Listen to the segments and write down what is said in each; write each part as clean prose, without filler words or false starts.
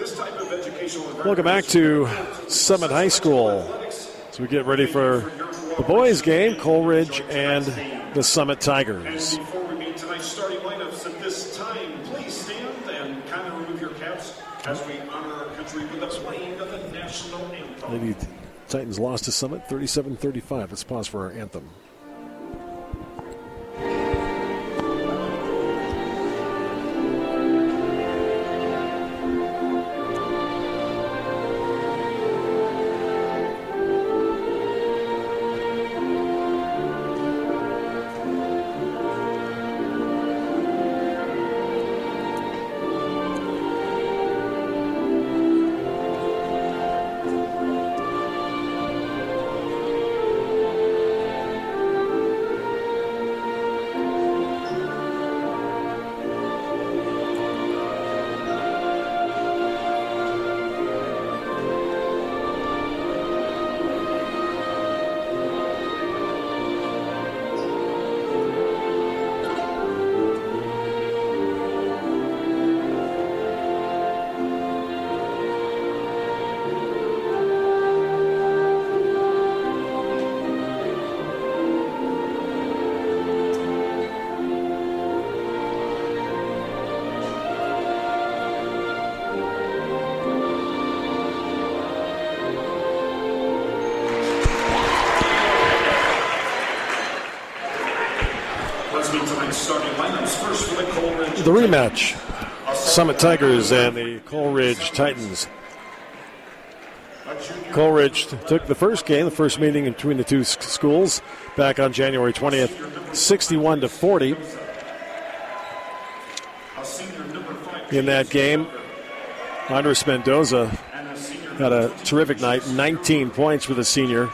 Welcome back to Summit High School. So we get ready for the boys' game, Coleridge and the Summit Tigers. Before we meet tonight's starting lineups at this time, please stand and kindly remove your caps as we honor our country with the playing of the national anthem. Lady Titans lost to Summit 37-35. Let's pause for our anthem. The rematch, Summit Tigers and the Coleridge Titans. Coleridge took the first game, the first meeting between the two schools, back on January 20th, 61-40. In that game, Andres Mendoza had a terrific night, 19 points for the senior,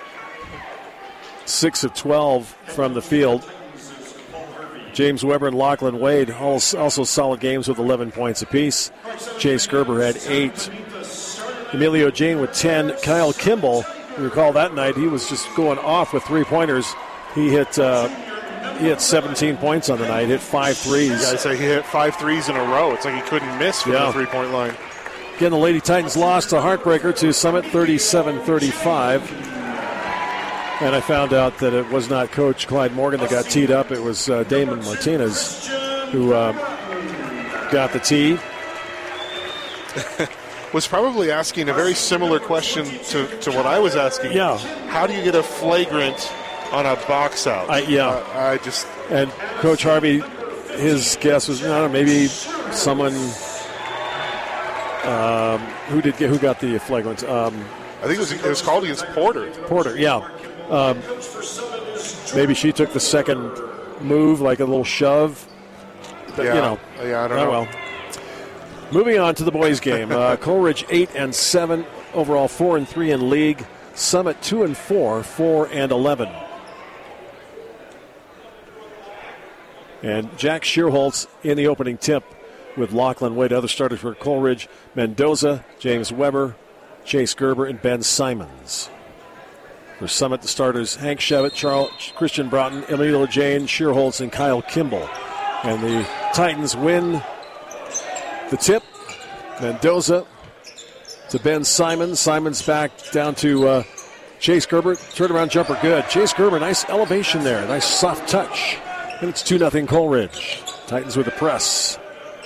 6 of 12 from the field. James Weber and Lachlan Wade also solid games with 11 points apiece. Chase Gerber had 8. Emilio Jane with 10. Kyle Kimball, you recall that night, he was just going off with 3-pointers. He hit 17 points on the night, hit 5 threes. You guys say he hit 5 threes in a row. It's like he couldn't miss from the 3-point line. Again, the Lady Titans lost a heartbreaker to Summit 37-35. And I found out that it was not Coach Clyde Morgan that got teed up. It was Damon Martinez who got the tee. Was probably asking a very similar question to what I was asking. Yeah. How do you get a flagrant on a box out? And Coach Harvey, his guess was, I don't know, maybe someone who got the flagrant. I think it was called against Porter. Porter, yeah. Maybe she took the second move, like a little shove. But, I don't know. Well. Moving on to the boys' game. Coleridge 8-7, overall 4-3 in league. Summit 2-4, 4-11. And Jack Shearholtz in the opening tip with Lachlan Wade. Other starters for Coleridge: Mendoza, James Weber, Chase Gerber, and Ben Simons. For Summit, the starters: Hank Shevitt, Christian Broughton, Emilio Jane, Shearholtz, and Kyle Kimball. And the Titans win the tip. Mendoza to Ben Simons. Simons back down to Chase Gerber. Turnaround jumper good. Chase Gerber, nice elevation there. Nice soft touch. And it's 2-0 Coleridge. Titans with the press.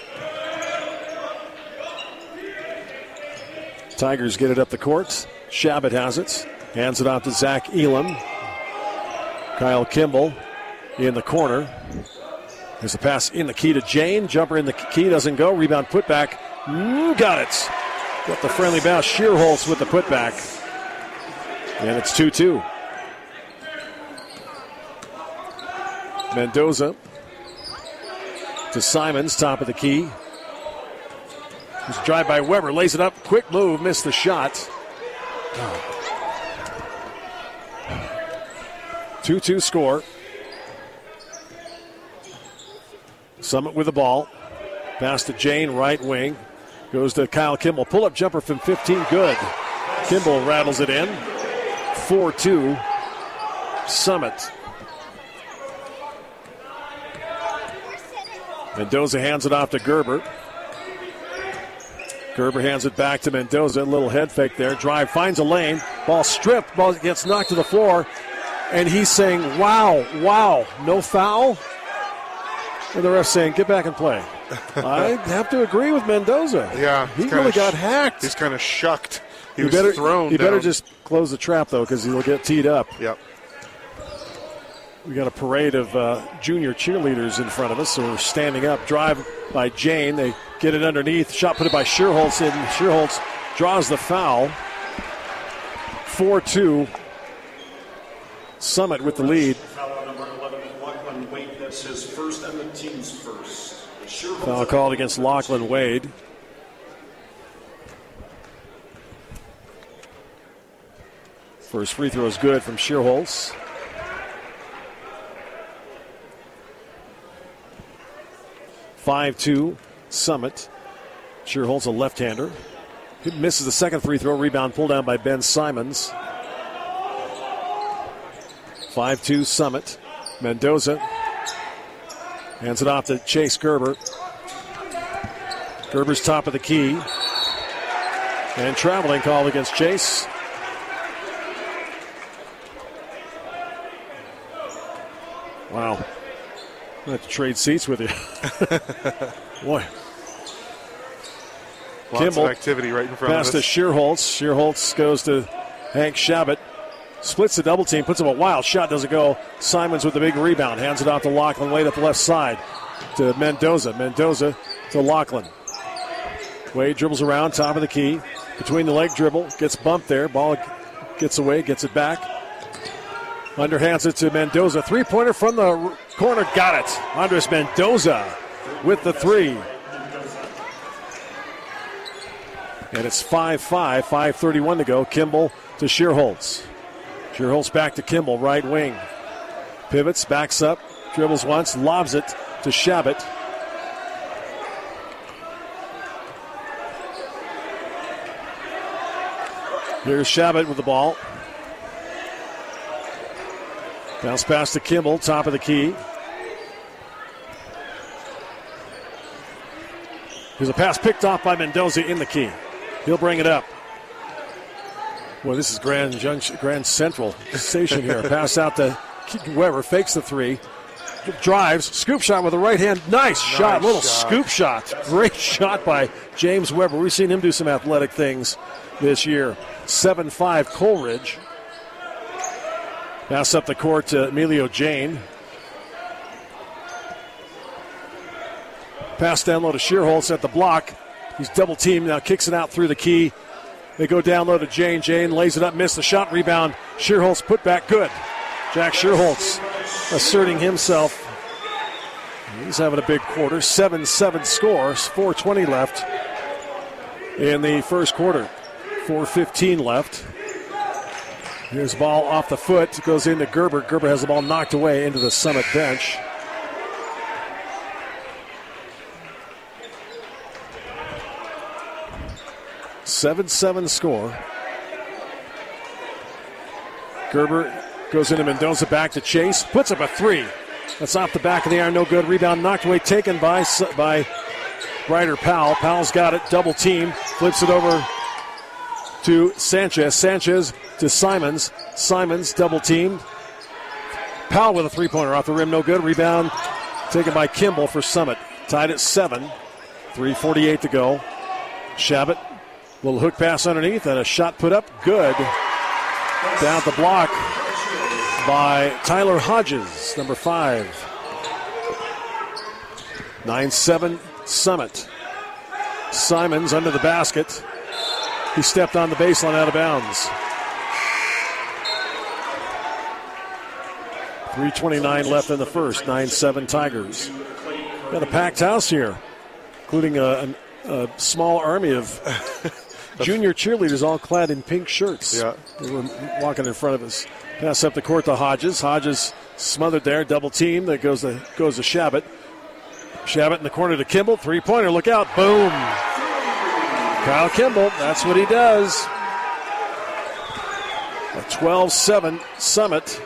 Tigers get it up the court. Shabbat has it. Hands it off to Zach Elam. Kyle Kimball in the corner. There's a pass in the key to Jane. Jumper in the key, doesn't go. Rebound putback. Got it. Got the friendly bounce. Shearholtz with the putback. And it's 2-2. Mendoza to Simons, top of the key. There's a drive by Weber. Lays it up. Quick move. Missed the shot. 2-2 score. Summit with the ball. Pass to Jane, right wing. Goes to Kyle Kimball. Pull-up jumper from 15, good. Kimball rattles it in. 4-2 Summit. Mendoza hands it off to Gerber. Gerber hands it back to Mendoza. A little head fake there. Drive finds a lane. Ball stripped. Ball gets knocked to the floor. And he's saying, wow, no foul? And the ref's saying, get back and play. I have to agree with Mendoza. Yeah. He really got hacked. He's kind of shucked. He was better, thrown You down. better just close the trap, though, because he'll get teed up. Yep. We got a parade of junior cheerleaders in front of us, so we're standing up. Drive by Jane. They get it underneath. Shot put it by Sheerholtz, and Sheerholtz draws the foul. 4-2. Summit with the lead. Foul on number 11, Lachlan Wade. That's his first and the team's first. Foul called against Lachlan Wade. First free throw is good from Sheerholtz. (5-2) Summit. Sheerholtz, a left-hander. He misses the second free throw. Rebound pulled down by Ben Simons. 5-2 Summit. Mendoza hands it off to Chase Gerber. Gerber's top of the key. And traveling called against Chase. Wow. I have to trade seats with you. Boy. Lots Kimball of activity right in front pass of to us. Sheerholtz. Sheerholtz goes to Hank Shabbat. Splits the double team. Puts up a wild shot. Doesn't go. Simons with the big rebound. Hands it off to Lachlan Wade up the left side. To Mendoza. Mendoza to Lachlan. Wade dribbles around. Top of the key. Between the leg dribble. Gets bumped there. Ball gets away. Gets it back. Underhands it to Mendoza. Three-pointer from the corner. Got it. Andres Mendoza with the three. And it's 5-5. 5:31 to go. Kimball to Sheerholtz. Sheerholtz back to Kimball, right wing. Pivots, backs up, dribbles once, lobs it to Shabbat. Here's Shabbat with the ball. Bounce pass to Kimball, top of the key. Here's a pass picked off by Mendoza in the key. He'll bring it up. Boy, this is Grand Central Station here. Pass out to Weber, fakes the three. Drives, scoop shot with the right hand. Nice shot, little scoop shot. Great shot by James Weber. We've seen him do some athletic things this year. 7-5 Coleridge. Pass up the court to Emilio Jane. Pass down low to Sheerholtz at the block. He's double teamed, now kicks it out through the key. They go down low to Jane. Jane lays it up, missed the shot, rebound. Sheerholtz put back, good. Jack Sheerholtz asserting himself. He's having a big quarter. 7-7 scores, 4:20 left in the first quarter. 4:15 left. Here's the ball off the foot. It goes into Gerber. Gerber has the ball knocked away into the Summit bench. (7-7) score. Gerber goes into Mendoza, back to Chase. Puts up a three. That's off the back of the iron, no good. Rebound knocked away, taken by Ryder Powell. Powell's got it, double team. Flips it over to Sanchez. Sanchez to Simons. Simons double teamed. Powell with a three-pointer off the rim, no good. Rebound taken by Kimball for Summit. Tied at 7. 3:48 to go. Shabbat. Little hook pass underneath and a shot put up. Good. Down at the block by Tyler Hodges, number 5. 9-7 Summit. Simons under the basket. He stepped on the baseline out of bounds. 3:29 left in the first. 9-7 Tigers. Got a packed house here, including a small army of junior cheerleaders all clad in pink shirts. Yeah. They were walking in front of us. Pass up the court to Hodges. Hodges smothered there, double team. That goes to Shabbat. Shabbat in the corner to Kimball. Three-pointer, look out. Boom. Kyle Kimball, that's what he does. A 12-7 Summit.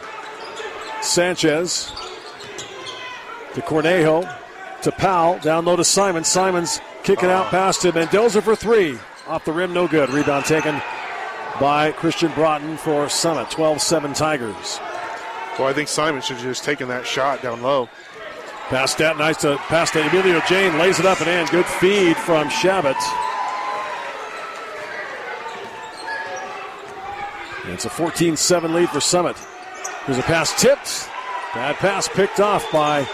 Sanchez to Cornejo to Powell. Down low to Simons. Simons Kick it out past to Mendoza for three. Off the rim, no good. Rebound taken by Christian Broughton for Summit. 12-7 Tigers. Well, I think Simon should have just taken that shot down low. Pass that, nice to pass to Emilio Jane. Lays it up and in. Good feed from Shabbat. And it's a 14-7 lead for Summit. There's a pass tipped. Bad pass picked off by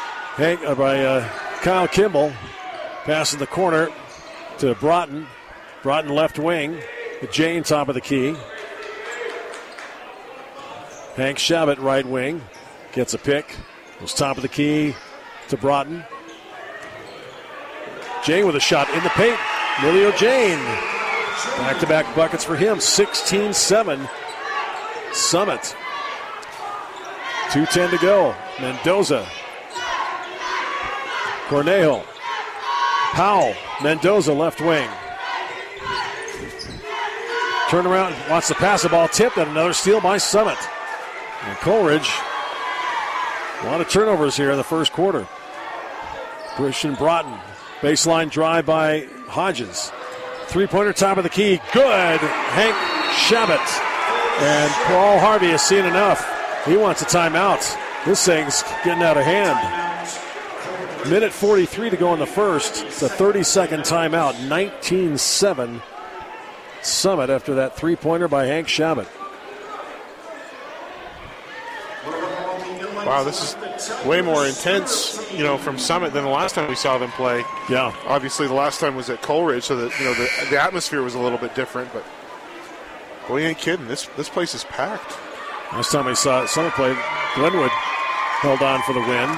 Kyle Kimball. Pass in the corner to Broughton. Broughton left wing. Jane top of the key. Hank Shabbat right wing. Gets a pick. Goes top of the key to Broughton. Jane with a shot in the paint. Emilio Jane. Back-to-back buckets for him. 16-7. Summit. 2:10 to go. Mendoza. Cornejo. Powell. Mendoza left wing. Turn around. Wants to pass the ball. Tipped and another steal by Summit. And Coleridge. A lot of turnovers here in the first quarter. Christian Broughton. Baseline drive by Hodges. Three-pointer top of the key. Good. Hank Shabbat. And Paul Harvey has seen enough. He wants a timeout. This thing's getting out of hand. Minute 43 to go in the first. It's a 30-second timeout. 19-7 Summit after that three-pointer by Hank Shabbat. Wow, this is way more intense, from Summit than the last time we saw them play. Yeah. Obviously, the last time was at Coleridge, so that the atmosphere was a little bit different. But boy, you ain't kidding. This place is packed. Last time we saw Summit play, Glenwood held on for the win.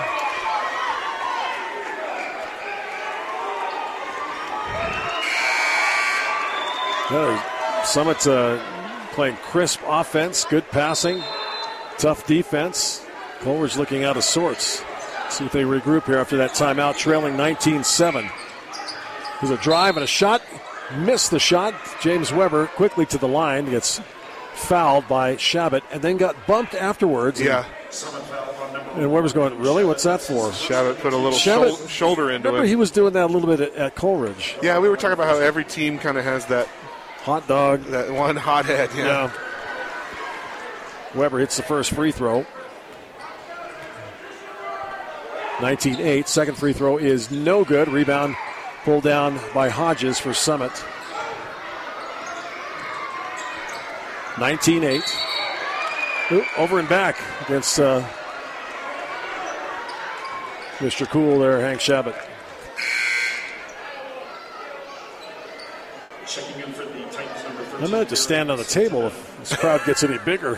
Summit playing crisp offense, good passing, tough defense. Coleridge looking out of sorts. See if they regroup here after that timeout, trailing 19-7. There's a drive and a shot. Missed the shot. James Weber quickly to the line. Gets fouled by Shabbat and then got bumped afterwards. Yeah. And Weber's going, really? What's that for? Shabbat put a little shoulder into remember it. He was doing that a little bit at Coleridge. Yeah, we were talking about how every team kind of has that hot dog. That one hothead, yeah. Weber hits the first free throw. 19-8. Second free throw is no good. Rebound pulled down by Hodges for Summit. 19-8. Over and back against Mr. Cool there, Hank Shabbat. I might have to stand on the table if this crowd gets any bigger.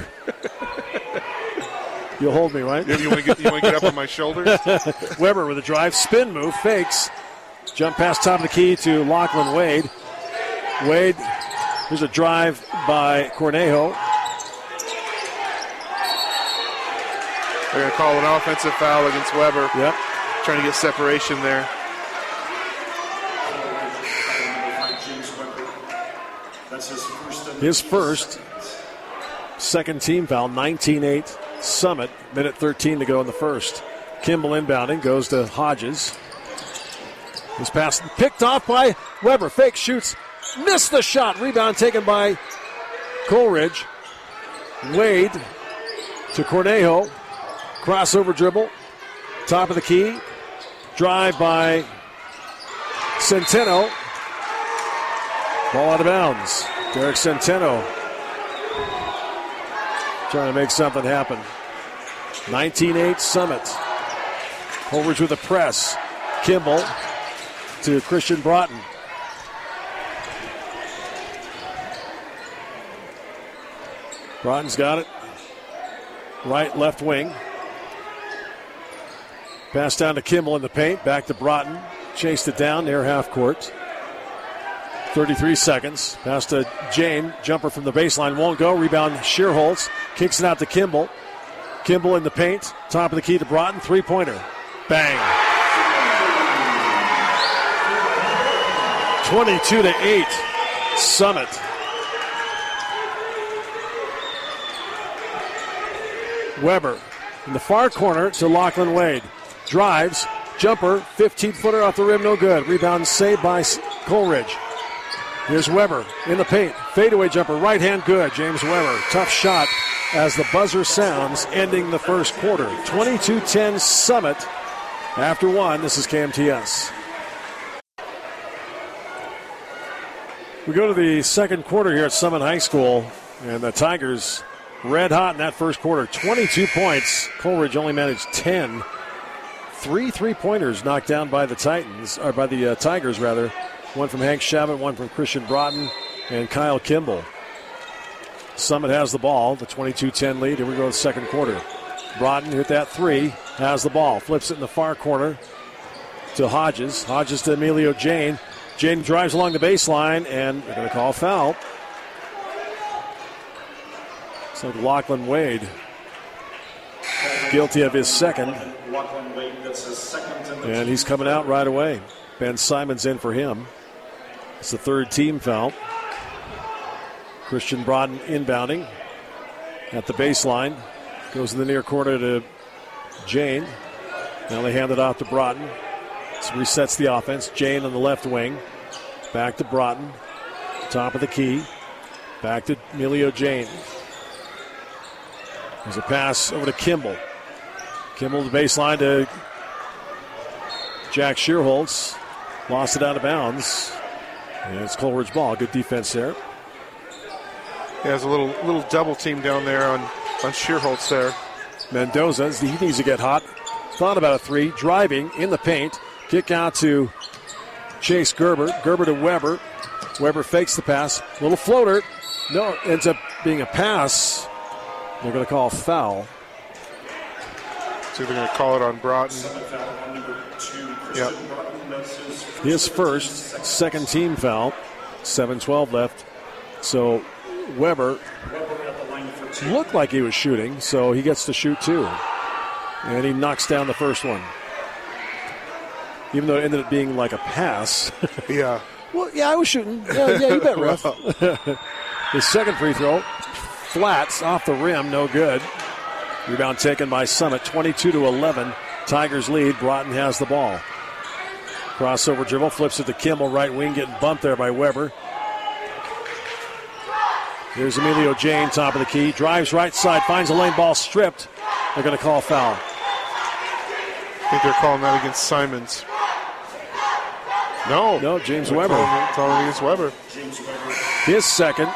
You'll hold me, right? You want to get up on my shoulders? Weber with a drive, spin move, fakes. Jump pass top of the key to Lachlan Wade. Wade, here's a drive by Cornejo. They're going to call an offensive foul against Weber. Yep. Trying to get separation there. His first. Second team foul, 19-8 Summit. Minute 13 to go in the first. Kimball inbounding, goes to Hodges. His pass picked off by Weber. Fake shoots. Missed the shot. Rebound taken by Coleridge. Wade to Cornejo. Crossover dribble. Top of the key. Drive by Centeno. Ball out of bounds. Derek Centeno trying to make something happen. 19-8 Summit. Coleridge with a press. Kimball to Christian Broughton. Broughton's got it. Right, left wing. Pass down to Kimball in the paint. Back to Broughton. Chased it down near half court. 33 seconds. Pass to Jane. Jumper from the baseline. Won't go. Rebound Shearholtz. Kicks it out to Kimball. Kimball in the paint. Top of the key to Broughton. Three-pointer. Bang. 22-8. Summit. Weber in the far corner to Lachlan Wade. Drives. Jumper, 15-footer off the rim, no good. Rebound saved by Coleridge. Here's Weber in the paint. Fadeaway jumper, right hand good. James Weber, tough shot as the buzzer sounds, ending the first quarter. 22-10 Summit. After one, this is KMTS. We go to the second quarter here at Summit High School, and the Tigers red hot in that first quarter. 22 points. Coleridge only managed 10. 3 3-pointers knocked down by the Tigers rather. One from Hank Shabbat, one from Christian Broughton, and Kyle Kimball. Summit has the ball, the 22-10 lead. Here we go in the second quarter. Broughton hit that three, has the ball, flips it in the far corner to Hodges. Hodges to Emilio Jane. Jane drives along the baseline, and they're going to call a foul. It's like Lachlan Wade, guilty of his second. And he's coming out right away. Ben Simon's in for him. It's the third team foul. Christian Broughton inbounding at the baseline. Goes in the near corner to Jane. Now they hand it off to Broughton. This resets the offense. Jane on the left wing. Back to Broughton. Top of the key. Back to Emilio Jane. There's a pass over to Kimball. Kimball to the baseline to Jack Shearholtz. Lost it out of bounds. And it's Coleridge ball. Good defense there. He has a little double team down there on Shearholtz there. Mendoza, he needs to get hot. Thought about a three. Driving in the paint. Kick out to Chase Gerber. Gerber to Weber. Weber fakes the pass. Little floater. No, ends up being a pass. They're going to call a foul. So they're going to call it on Broughton. Yep. His first, second team foul. 7:12 left. So Weber looked like he was shooting, so he gets to shoot too. And he knocks down the first one. Even though it ended up being like a pass. Yeah. Well, yeah, I was shooting. Yeah, you bet, ref. His second free throw, flats off the rim, no good. Rebound taken by Summit, 22-11. Tigers lead. Broughton has the ball. Crossover dribble, flips it to Kimball, right wing, getting bumped there by Weber. Here's Emilio Jane, top of the key. Drives right side, finds a lane, ball stripped. They're going to call foul. I think they're calling that against Simons. No, James Weber. Calling against Weber. His second.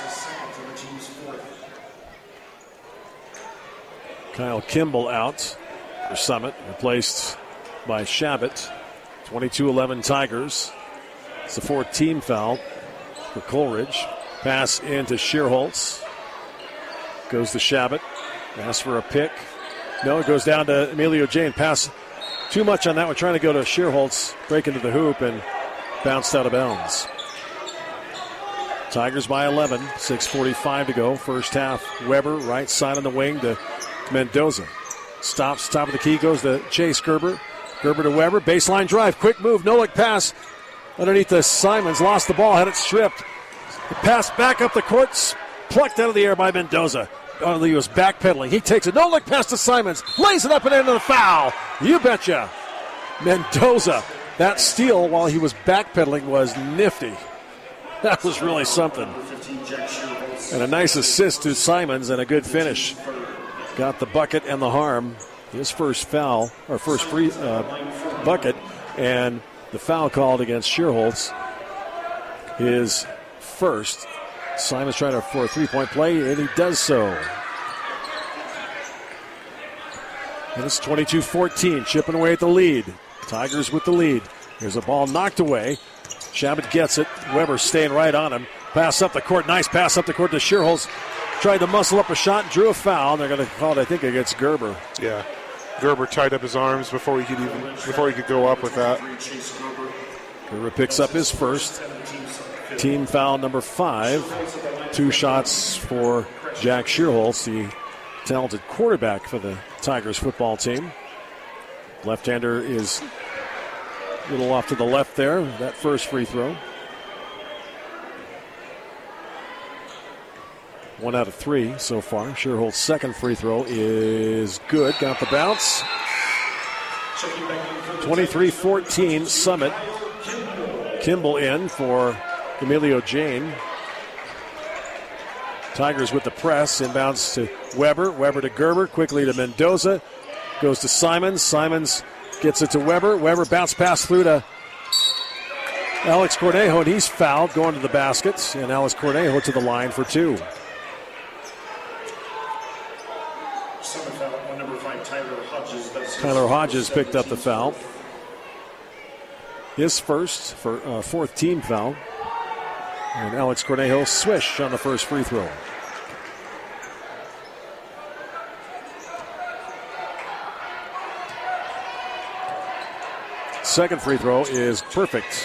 Kyle Kimball out for Summit, replaced by Shabbat. 22-11 Tigers. It's the fourth team foul for Coleridge. Pass into Shearholtz. Goes to Shabbat. Asks for a pick. No, it goes down to Emilio Jane. Pass too much on that one. Trying to go to Shearholtz. Break into the hoop and bounced out of bounds. Tigers by 11. 6:45 to go. First half. Weber, right side on the wing to Mendoza. Stops, top of the key, goes to Chase Gerber. Gerber to Weber. Baseline drive. Quick move. No-look pass. Underneath the Simons. Lost the ball. Had it stripped. The pass back up the court. Plucked out of the air by Mendoza. He was backpedaling. He takes it. No-look pass to Simons. Lays it up and into the foul. You betcha. Mendoza. That steal while he was backpedaling was nifty. That was really something. And a nice assist to Simons and a good finish. Got the bucket and the harm. His first foul, or first free bucket, and the foul called against Shearholtz. His first. Simons trying for a three-point play, and he does so. And it's 22-14, chipping away at the lead. Tigers with the lead. There's a ball knocked away. Shabbat gets it. Weber staying right on him. Pass up the court. Nice pass up the court to Shearholtz. Tried to muscle up a shot, drew a foul. They're going to call it, I think, against Gerber. Yeah. Gerber tied up his arms before he could go up with that. Gerber picks up his first. Team foul number 5. 2 shots for Jack Shearholtz, the talented quarterback for the Tigers football team. Left-hander is a little off to the left there, that first free throw. 1 out of 3 so far. Shearholtz's second free throw is good. Got the bounce. 23-14 Summit. Kimball in for Emilio Jane. Tigers with the press. Inbounds to Weber. Weber to Gerber. Quickly to Mendoza. Goes to Simons. Simons gets it to Weber. Weber bounce pass through to Alex Cornejo, and he's fouled going to the basket. And Alex Cornejo to the line for 2. Tyler Hodges picked up the foul. His first for fourth team foul. And Alex Cornejo swish on the first free throw. Second free throw is perfect.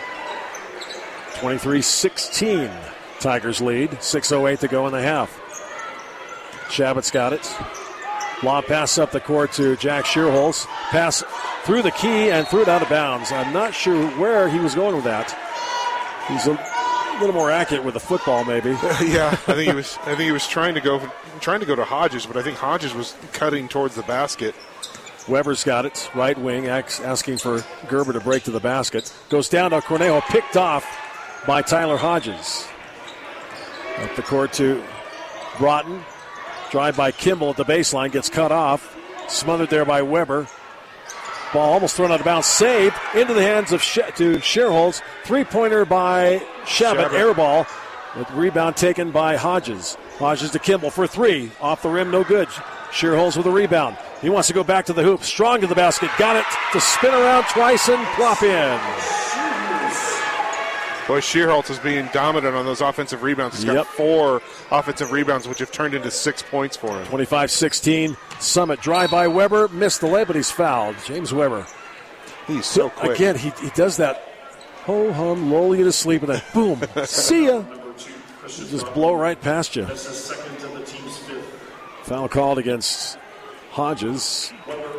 23-16. Tigers lead. 6:08 to go in the half. Shabbat's got it. Lob pass up the court to Jack Shearholz. Pass through the key and threw it out of bounds. I'm not sure where he was going with that. He's a little more accurate with the football, maybe. Yeah, I think he was trying to go to Hodges, but I think Hodges was cutting towards the basket. Weber's got it. Right wing asking for Gerber to break to the basket. Goes down to Cornejo, picked off by Tyler Hodges. Up the court to Broughton. Drive by Kimball at the baseline. Gets cut off. Smothered there by Weber. Ball almost thrown out of bounds. Saved into the hands of to Shearholz. Three-pointer by Shabbat. Air ball. With rebound taken by Hodges. Hodges to Kimball for 3. Off the rim, no good. Shearholz with a rebound. He wants to go back to the hoop. Strong to the basket. Got it to spin around twice and plop in. Boy, Shearholz is being dominant on those offensive rebounds. He's got 4 offensive rebounds, which have turned into 6 points for him. 25-16. Summit drive by Weber. Missed the lay, but he's fouled. James Weber. He's so quick. Again, he does that ho-hum, lull you to sleep, and then boom, see ya. Just blow right past you. Foul called against Hodges.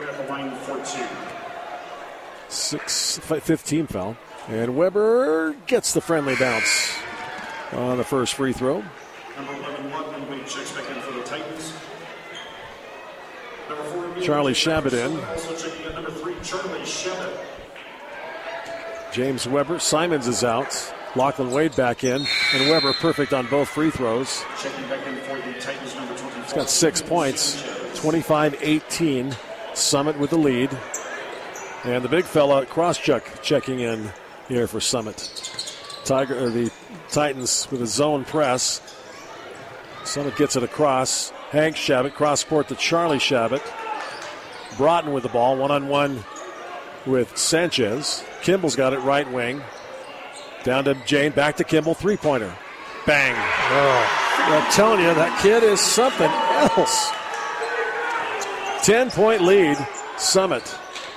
15 foul. And Weber gets the friendly bounce on the first free throw. Number 11, Lockman checks back in for the Titans. Number 4, Charlie Shabbat in. Also checking in number 3, Charlie Shabbat. James Weber. Simons is out. Lachlan Wade back in. And Weber perfect on both free throws. Checking back in for the Titans, number 24. He's got 6 points. 25-18. Summit with the lead. And the big fella, Crosschuk, checking in here for Summit. The Titans with a zone press. Summit gets it across. Hank Shabbat, cross court to Charlie Shabbat. Broughton with the ball, one-on-one with Sanchez. Kimball's got it right wing. Down to Jane, back to Kimball, three-pointer. Bang. Oh. I'm telling you, that kid is something else. 10-point lead, Summit.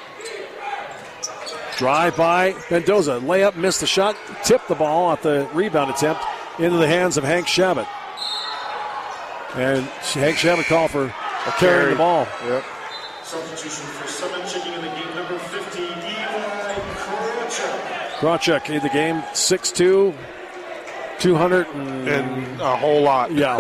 Drive by Mendoza. Layup, missed the shot. Tipped the ball off the rebound attempt into the hands of Hank Shabbat. And Hank Shabbat called for carrying the ball. Yep. Substitution for Summit, checking in the game, number 50, Eli Krawchuk. Krawchuk in the game, 6'2", 200 and a whole lot. Yeah.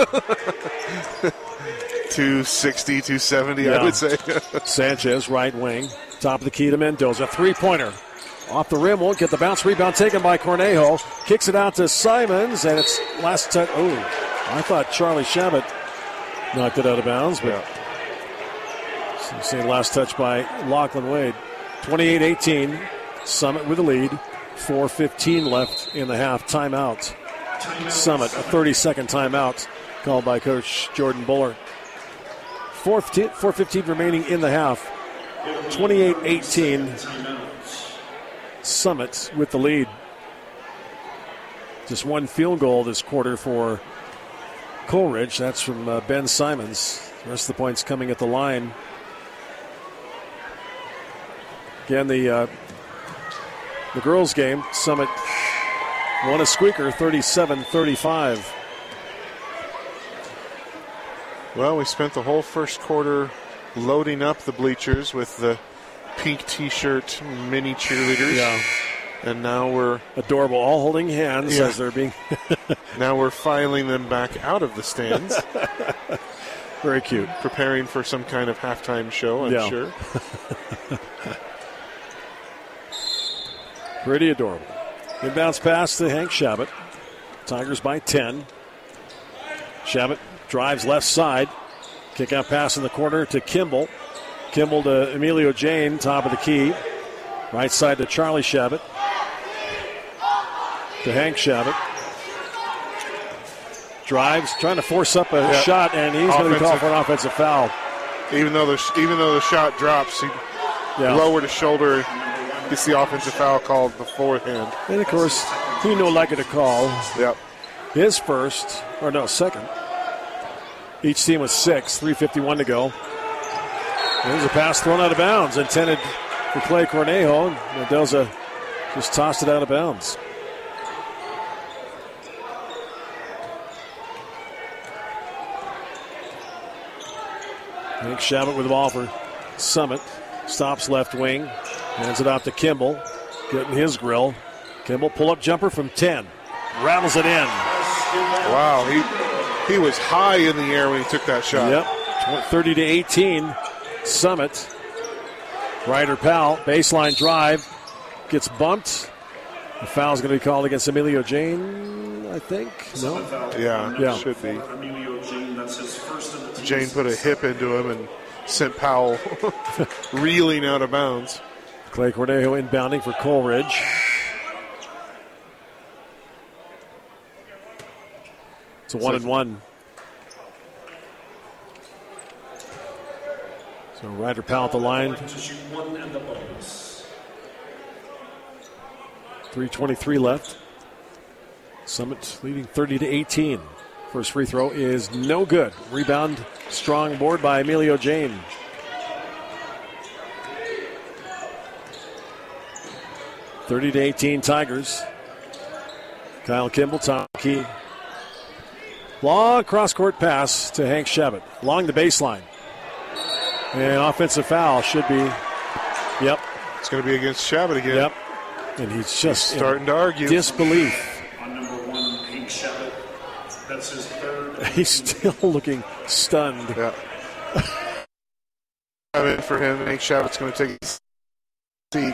260, 270, yeah. I would say. Sanchez, right wing. Top of the key to Mendoza. Three-pointer. Off the rim, won't get the bounce. Rebound taken by Cornejo. Kicks it out to Simons, and it's last touch. Oh, I thought Charlie Shabbat knocked it out of bounds, but seeing last touch by Lachlan Wade. 28-18. Summit with the lead. 4:15 left in the half. Timeout. Summit, a 30-second timeout called by Coach Jordan Buller. 4:15 remaining in the half. 28-18. Summit with the lead. Just one field goal this quarter for Coleridge. That's from Ben Simons. The rest of the points coming at the line. Again, the girls' game, Summit won a squeaker, 37-35. Well, we spent the whole first quarter loading up the bleachers with the pink T-shirt mini cheerleaders. Yeah. And now we're adorable, all holding hands as they're being. Now we're filing them back out of the stands. Very cute. Preparing for some kind of halftime show, I'm sure. Pretty adorable. Inbounds pass to Hank Shabbat. Tigers by 10. Shabbat drives left side. Kick out pass in the corner to Kimball. Kimball to Emilio Jane, top of the key. Right side to Charlie Shabbat. To Hank Shabbat. Drives, trying to force up a shot, and he's going to be called for an offensive foul. Even though the shot drops, he lowered his shoulder. Gets the offensive foul called beforehand. And of course, he no likely to call. Yep. His second. Each team was 6, 3:51 to go. There's a pass thrown out of bounds, intended for Clay Cornejo. Mendoza just tossed it out of bounds. Hank Shabbat with the ball for Summit. Stops left wing. Hands it off to Kimball. Getting his grill. Kimball pull-up jumper from 10. Rattles it in. Wow, he was high in the air when he took that shot. Yep. 30-18. Summit. Ryder Powell. Baseline drive. Gets bumped. The foul's going to be called against Emilio Jane, I think. No? Yeah. Should be. Jane put a hip into him and sent Powell reeling out of bounds. Clay Cornejo inbounding for Coleridge. It's a 1-and-1. So Ryder Powell at the line. 3:23 left. Summit leading 30-18. First free throw is no good. Rebound, strong board by Emilio Jane. (30-18) Tigers. Kyle Kimball, top key. Long cross-court pass to Hank Shabbat. Along the baseline. And offensive foul should be. Yep. It's going to be against Shabbat again. Yep. And he's just starting to argue. Disbelief. On number 1, Hank Shabbat. That's his third. He's still looking stunned. Yeah. For him, Hank Shabbat's going to take his seat.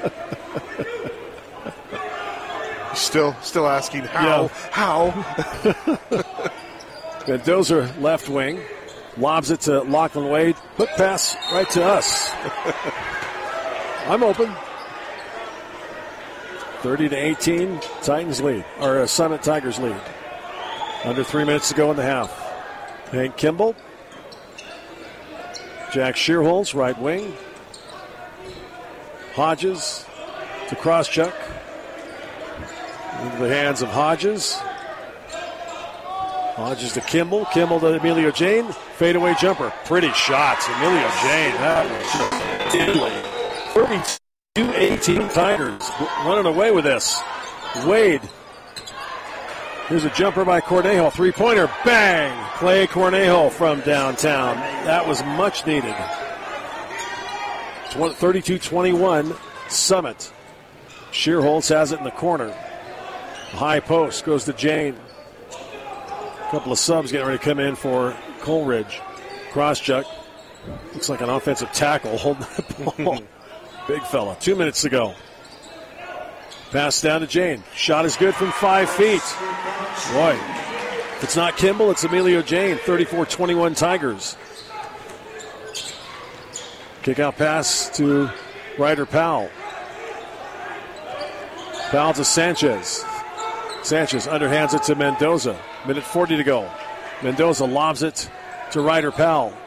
Still asking how. Yeah. How? Mendoza left wing. Lobs it to Lachlan Wade. Hook pass right to us. I'm open. 30-18. Titans lead. Or Summit Tigers lead. Under 3 minutes to go in the half. Hank Kimball. Jack Shearholz, right wing. Hodges to Crosscheck. Into the hands of Hodges. Hodges to Kimball. Kimball to Emilio Jane. Fadeaway jumper. Pretty shots. Emilio Jane. That was diddly. 32-18 Tigers running away with this. Wade. Here's a jumper by Cornejo. Three-pointer. Bang! Clay Cornejo from downtown. That was much needed. 32-21 Summit. Shearholz has it in the corner. High post goes to Jane. A couple of subs getting ready to come in for Coleridge. Crosscheck. Looks like an offensive tackle holding that ball. Big fella. 2 minutes to go. Pass down to Jane. Shot is good from 5 feet. Boy, if it's not Kimball, it's Emilio Jane. 34-21 Tigers. Kick out pass to Ryder Powell. Powell to Sanchez. Sanchez underhands it to Mendoza. Minute 40 to go. Mendoza lobs it to Ryder Powell.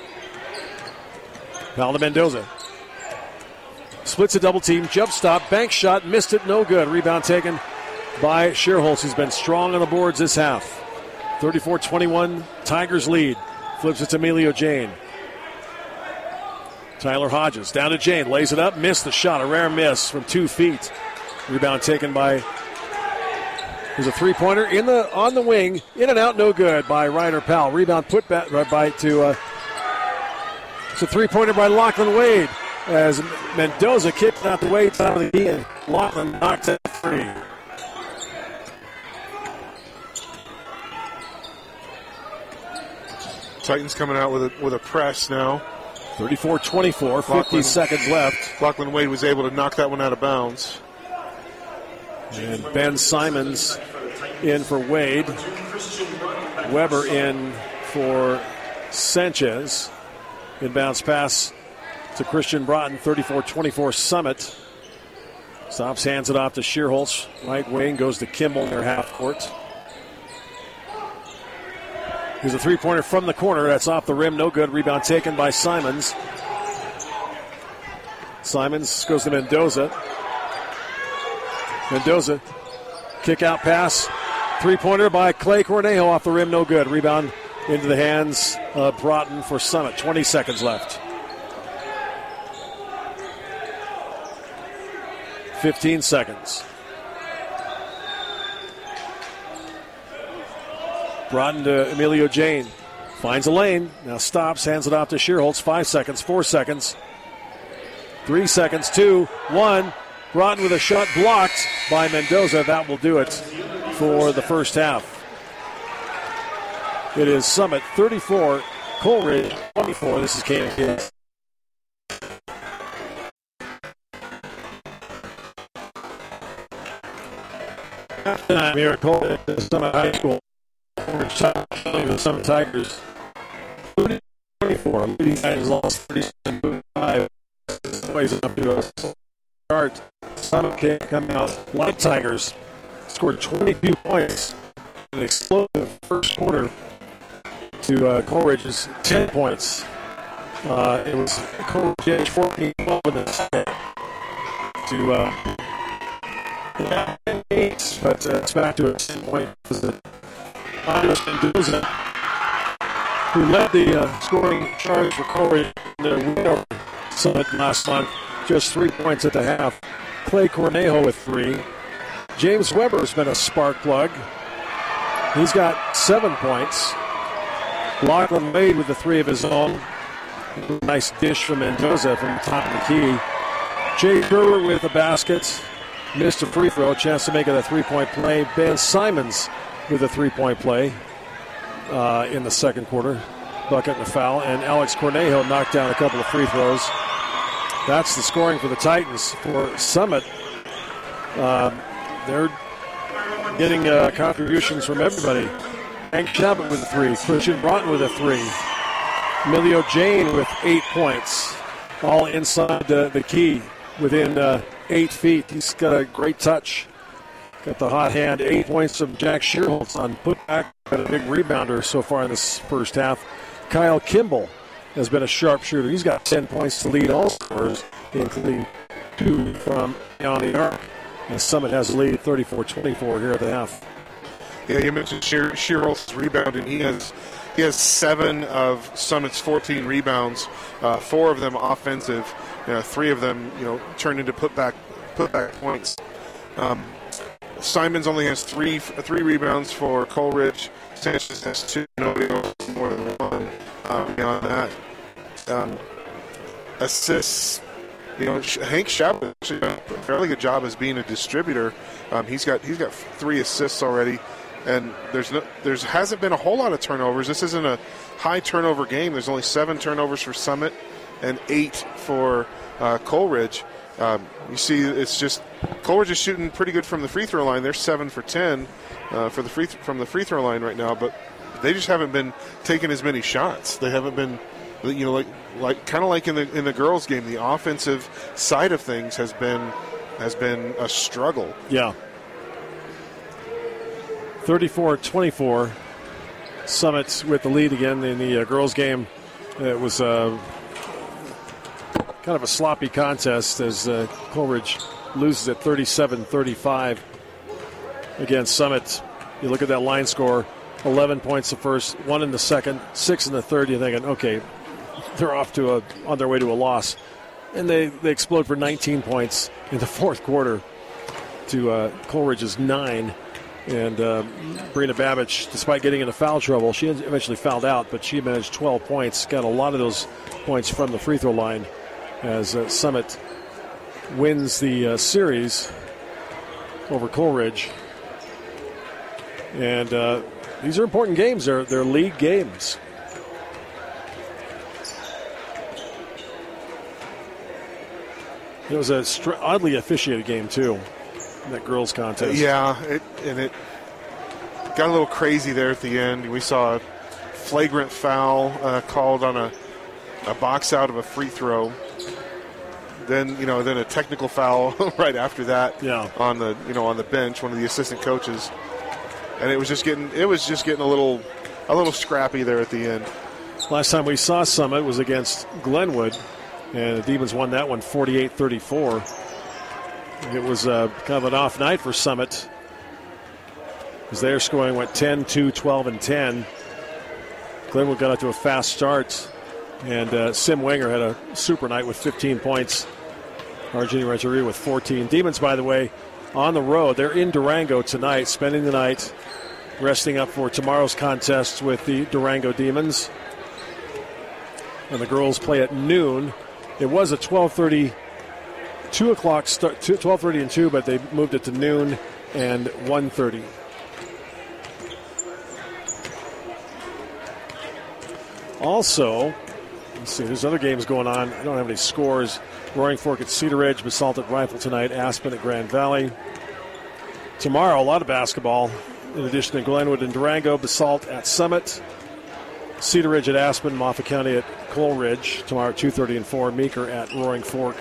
Powell to Mendoza. Splits a double team, jump stop, bank shot, missed it, no good. Rebound taken by Shearholz, who's been strong on the boards this half. 34-21, Tigers lead. Flips it to Emilio Jane. Tyler Hodges down to Jane, lays it up, missed the shot, a rare miss from 2 feet. Rebound taken by, there's a three-pointer on the wing, in and out, no good by Ryder Powell. Rebound put back to, it's a three-pointer by Lachlan Wade. As Mendoza kicked out the way out of the key, and Lachlan knocked it free. Titans coming out with a press now. 34-24, 50 seconds left. Lachlan Wade was able to knock that one out of bounds. And Ben Simons in for Wade. Weber in for Sanchez. Inbounds pass to Christian Broughton, 34-24 Summit. Stops, hands it off to Shearholtz. Right wing goes to Kimball near half court. Here's a three-pointer from the corner. That's off the rim. No good. Rebound taken by Simons. Simons goes to Mendoza. Mendoza, kick-out pass. Three-pointer by Clay Cornejo off the rim. No good. Rebound into the hands of Broughton for Summit. 20 seconds left. 15 seconds. Broughton to Emilio Jane. Finds a lane. Now stops. Hands it off to Shearholtz. 5 seconds. 4 seconds. 3 seconds. 2. 1. Broughton with a shot blocked by Mendoza. That will do it for the first half. It is Summit 34, Coleridge 24. This is KMK. Halftime here at Coleridge Summit High School. The Summit Tigers 30-24. Leading Tigers lost 37-5. Ways up to a start. Summit can't come out like Tigers. Scored 22 points. An explosive first quarter to Coleridge's 10 points. It was Coleridge 14-12 in the second to 8, but it's back to a 10-point deficit. Mendoza, who led the scoring charge for Coleridge in their win over Summit last month, just 3 points at the half. Clay Cornejo with 3. James Weber's been a spark plug. He's got 7 points. Lachlan Wade with the 3 of his own. Nice dish from Mendoza from the top of the key. Jay Gerber with the basket. Missed a free throw. Chance to make it a 3-point play. Ben Simons with a 3-point play in the second quarter. Bucket and a foul. And Alex Cornejo knocked down a couple of free throws. That's the scoring for the Titans. For Summit, they're getting contributions from everybody. Hank Chabot with a 3. Christian Broughton with a 3. Emilio Jane with 8 points. All inside the key within 8 feet. He's got a great touch. Got the hot hand. 8 points from Jack Shearholtz on putback. Got a big rebounder so far in this first half. Kyle Kimball has been a sharpshooter. He's got 10 points to lead all scorers, including 2 from beyond the arc. And Summit has a lead 34-24 here at the half. Yeah, you mentioned Shearholtz's rebounding. He has 7 of Summit's 14 rebounds, 4 of them offensive, 3 of them turned into putback points. Simons only has 3 rebounds for Coleridge. Sanchez has 2. Nobody else more than 1. Beyond that, assists. Hank Chabot actually done a fairly good job as being a distributor. He's got 3 assists already, and there hasn't been a whole lot of turnovers. This isn't a high turnover game. There's only 7 turnovers for Summit and 8 for Coleridge. You see, it's just Coleridge is shooting pretty good from the free throw line. They're 7 for 10 from the free throw line right now, but they just haven't been taking as many shots. They haven't been, like in the girls' game, the offensive side of things has been a struggle. Yeah. 34-24. Summit with the lead again in the girls' game. It was kind of a sloppy contest as Coleridge loses at 37-35 against Summit. You look at that line score. 11 points the first, 1 in the second, 6 in the third. You're thinking, okay, they're on their way to a loss. And they explode for 19 points in the fourth quarter to Coleridge's 9. And Brina Babbage, despite getting into foul trouble, she eventually fouled out, but she managed 12 points, got a lot of those points from the free throw line as Summit wins the series over Coleridge. And these are important games. They're league games. It was a oddly officiated game, too. in that girls contest. Yeah, it got a little crazy there at the end. We saw a flagrant foul called on a box out of a free throw. Then a technical foul right after that. Yeah. On the bench, one of the assistant coaches, and it was just getting a little scrappy there at the end. Last time we saw Summit was against Glenwood, and the Demons won that one 48-34. It was kind of an off night for Summit, as their scoring went 10-2, 12, and 10. Glenwood got out to a fast start, and Sim Wenger had a super night with 15 points. Argentina Rancheria with 14. Demons, by the way, on the road. They're in Durango tonight, spending the night, resting up for tomorrow's contest with the Durango Demons. And the girls play at noon. It was a 12:30, 2 o'clock start, 12:30 and 2, but they moved it to noon and 1:30. Also, let's see, there's other games going on. I don't have any scores. Roaring Fork at Cedar Ridge, Basalt at Rifle tonight, Aspen at Grand Valley. Tomorrow, a lot of basketball. In addition to Glenwood and Durango, Basalt at Summit, Cedar Ridge at Aspen, Moffat County at Coal Ridge. Tomorrow at 2:30 and 4, Meeker at Roaring Fork.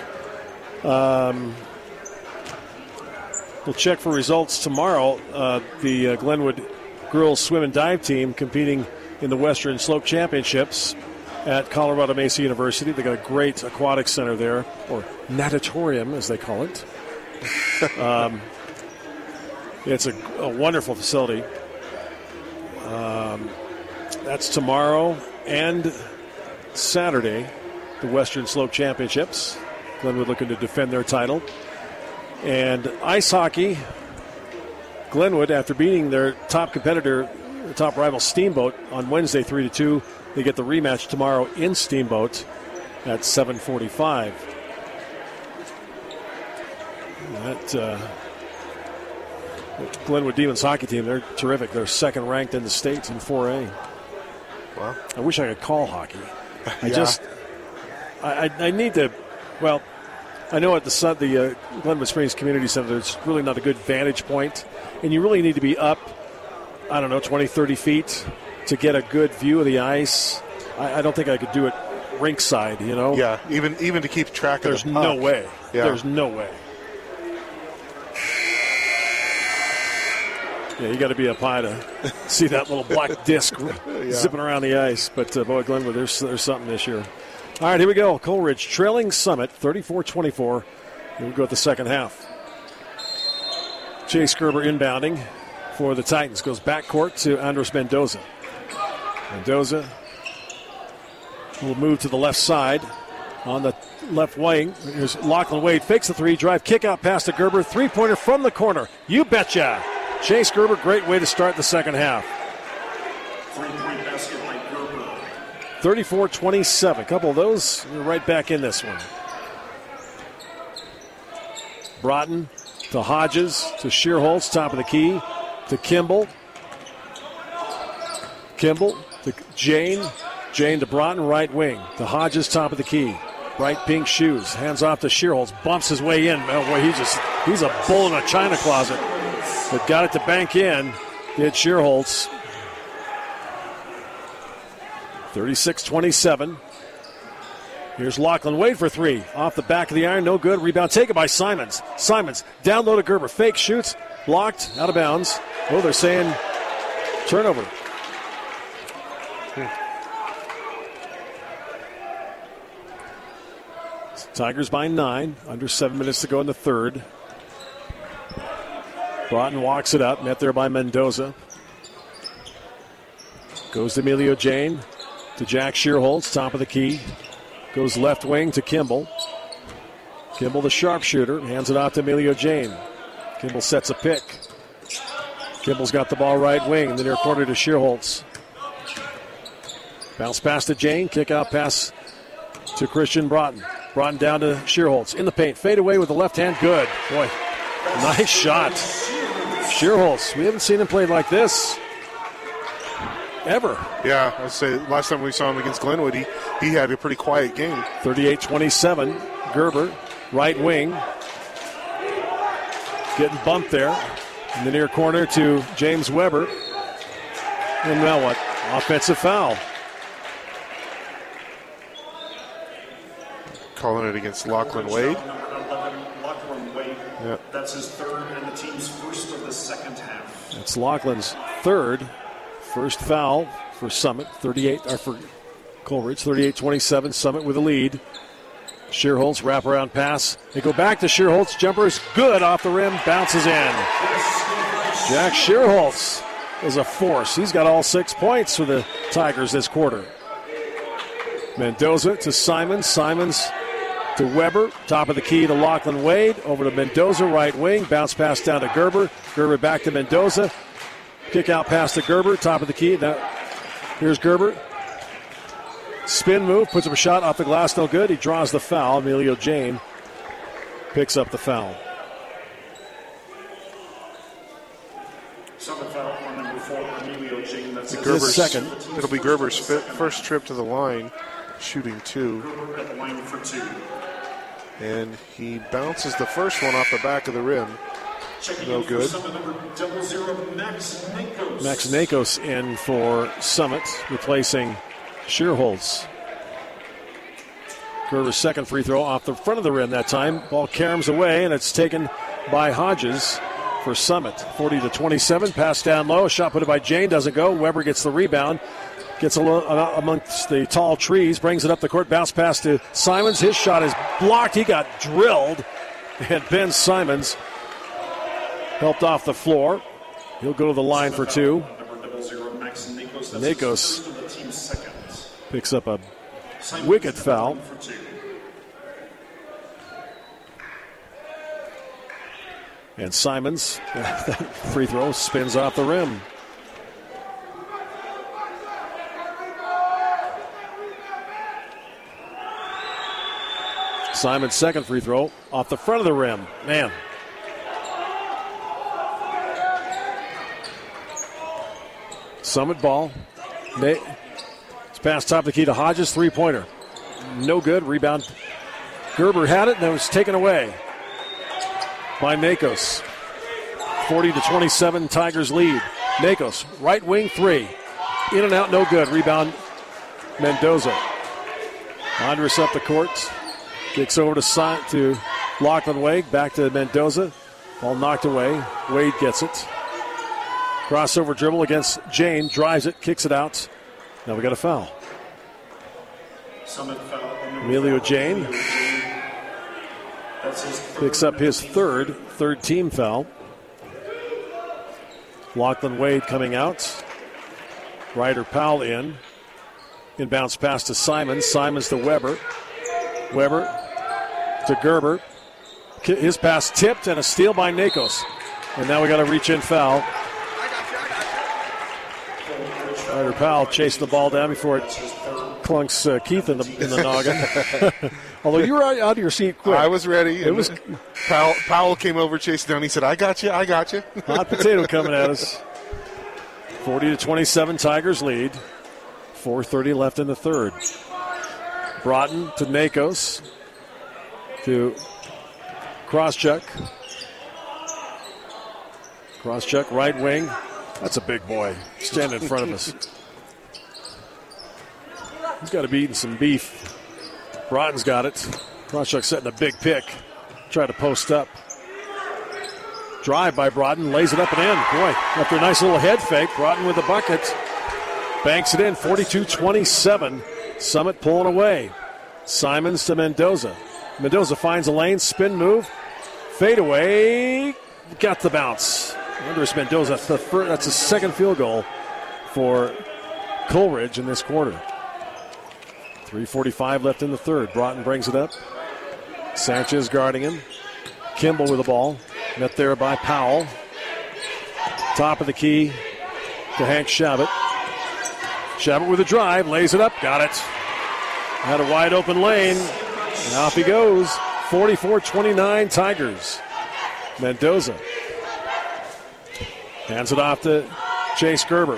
We'll check for results tomorrow. The Glenwood girls swim and dive team competing in the Western Slope Championships at Colorado Mesa University. They got a great aquatic center there, or natatorium as they call it. It's a wonderful facility. That's tomorrow and Saturday, the Western Slope Championships. Glenwood looking to defend their title. And ice hockey, Glenwood, after beating their top competitor, the top rival Steamboat on Wednesday 3-2, they get the rematch tomorrow in Steamboat at 7:45. That Glenwood Demons hockey team, they're terrific. They're second ranked in the state in 4A. Well, I wish I could call hockey. Yeah. I need to, well, I know at the Glenwood Springs Community Center, there's really not a good vantage point, and you really need to be up, 20, 30 feet to get a good view of the ice. I don't think I could do it rink side, Yeah, even to keep track of There's no way. Yeah. There's no way. Yeah, you got to be up high to see that little black disc zipping around the ice. But, boy, Glenwood, there's something this year. All right, here we go. Coleridge trailing Summit 34-24. Here we go at the second half. Chase Gerber inbounding for the Titans. Goes backcourt to Andres Mendoza. Mendoza will move to the left side on the left wing. Here's Lachlan Wade. Fakes the three. Drive kick out pass to Gerber. Three-pointer from the corner. You betcha. Chase Gerber, great way to start the second half. 3-point basket by Gerber. 34-27. A couple of those. We're right back in this one. Broughton to Hodges to Shearholtz, top of the key to Kimball. Kimball to Jane. Jane to Broughton, right wing. To Hodges, top of the key. Bright pink shoes. Hands off to Shearholtz. Bumps his way in. Oh, boy, he's a bull in a china closet. But got it to bank in. Did Shearholtz. 36-27. Here's Lachlan Wade for three. Off the back of the iron, no good. Rebound taken by Simons. Simons down low to Gerber. Fake shoots. Blocked. Out of bounds. Oh, they're saying turnover. Tigers by 9. Under 7 minutes to go in the third. Broughton walks it up. Met there by Mendoza. Goes to Emilio Jane. To Jack Shearholtz, top of the key. Goes left wing to Kimball. Kimball, the sharpshooter, hands it off to Emilio Jane. Kimball sets a pick. Kimball's got the ball right wing in the near corner to Shearholtz. Bounce pass to Jane. Kick out pass to Christian Broughton. Broughton down to Shearholtz. In the paint. Fade away with the left hand. Good. Boy, nice shot. Shearholtz. We haven't seen him play like this ever. Yeah, I'd say last time we saw him against Glenwood, he had a pretty quiet game. 38-27. Gerber, right wing. getting bumped there in the near corner to James Weber. And now what? Offensive foul. Calling it against Lachlan Wade. Lachlan Wade. Yep. That's his third and the team's first of the second half. That's Lachlan's first foul for Summit. For Coleridge. 38-27. Summit with a lead. Shearholtz wraparound pass. They go back to Shearholtz. Jumper is good off the rim. Bounces in. Jack Shearholtz is a force. He's got all 6 points for the Tigers this quarter. Mendoza to Simons. Simons to Weber. Top of the key to Lachlan Wade. Over to Mendoza, right wing. Bounce pass down to Gerber. Gerber back to Mendoza. Kick out pass to Gerber. Top of the key. Now, here's Gerber. Spin move. Puts up a shot off the glass. No good. He draws the foul. Emilio Jane picks up the foul. Summit foul on number 4, Emilio Jane. That's Gerber's second. It'll be Gerber's first trip to the line, shooting 2. Gerber at the line for 2. And he bounces the first one off the back of the rim. Checking No in good. For Summit number 00, Max Nakos. Max Nakos in for Summit, replacing Shearholtz. Gerber's second free throw off the front of the rim that time. Ball caroms away, and it's taken by Hodges for Summit. 40-27. Pass down low. Shot put by Jane. Doesn't go. Weber gets the rebound. Gets amongst the tall trees. Brings it up the court. Bounce pass to Simons. His shot is blocked. He got drilled. And Ben Simons helped off the floor. He'll go to the line for 2. Number 00, Max Nakos. That's Nakos his first of the team's second. picks up a Simons wicked at the foul. line for 2. And Simons, that free throw spins off the rim. Simons' second free throw off the front of the rim. Man. Summit ball. It's past top of the key to Hodges. Three-pointer. No good. Rebound. Gerber had it, and it was taken away by Nakos. 40-27, Tigers lead. Nakos, right wing 3. In and out, no good. Rebound, Mendoza. Andres up the court. Kicks over to Lachlan Wade. Back to Mendoza. Ball knocked away. Wade gets it. Crossover dribble against Jane. Drives it, kicks it out. Now we got a foul. Summit foul on number Emilio 4, Jane. Emilio Jane. That's his Picks up his third team foul. Lachlan Wade coming out. Ryder Powell in. Inbounds pass to Simons. Simons to Weber. Weber to Gerber. His pass tipped and a steal by Nakos. And now we got a reach-in foul. Ryder Powell chased the ball down before it clunks Keith in the noggin. Although you were out of your seat quick. I was ready. It was Powell came over, chased down. He said, I got you. hot potato coming at us. 40-27, Tigers lead. 4:30 left in the third. Broughton to Nakos. To Crosscheck. Crosscheck, right wing. That's a big boy standing in front of us. He's got to be eating some beef. Broughton's got it. Crosscheck setting a big pick. Try to post up. Drive by Broughton. Lays it up and in. Boy, after a nice little head fake, Broughton with the bucket. Banks it in. 42-27. Summit pulling away. Simons to Mendoza. Mendoza finds a lane. Spin move. Fade away. Got the bounce. Andres Mendoza. That's the second field goal for Coleridge in this quarter. 3:45 left in the third. Broughton brings it up. Sanchez guarding him. Kimball with the ball. Met there by Powell. Top of the key to Hank Shabbat. Shabbat with a drive. Lays it up. Got it. Had a wide open lane. And off he goes. 44-29 Tigers. Mendoza hands it off to Chase Gerber.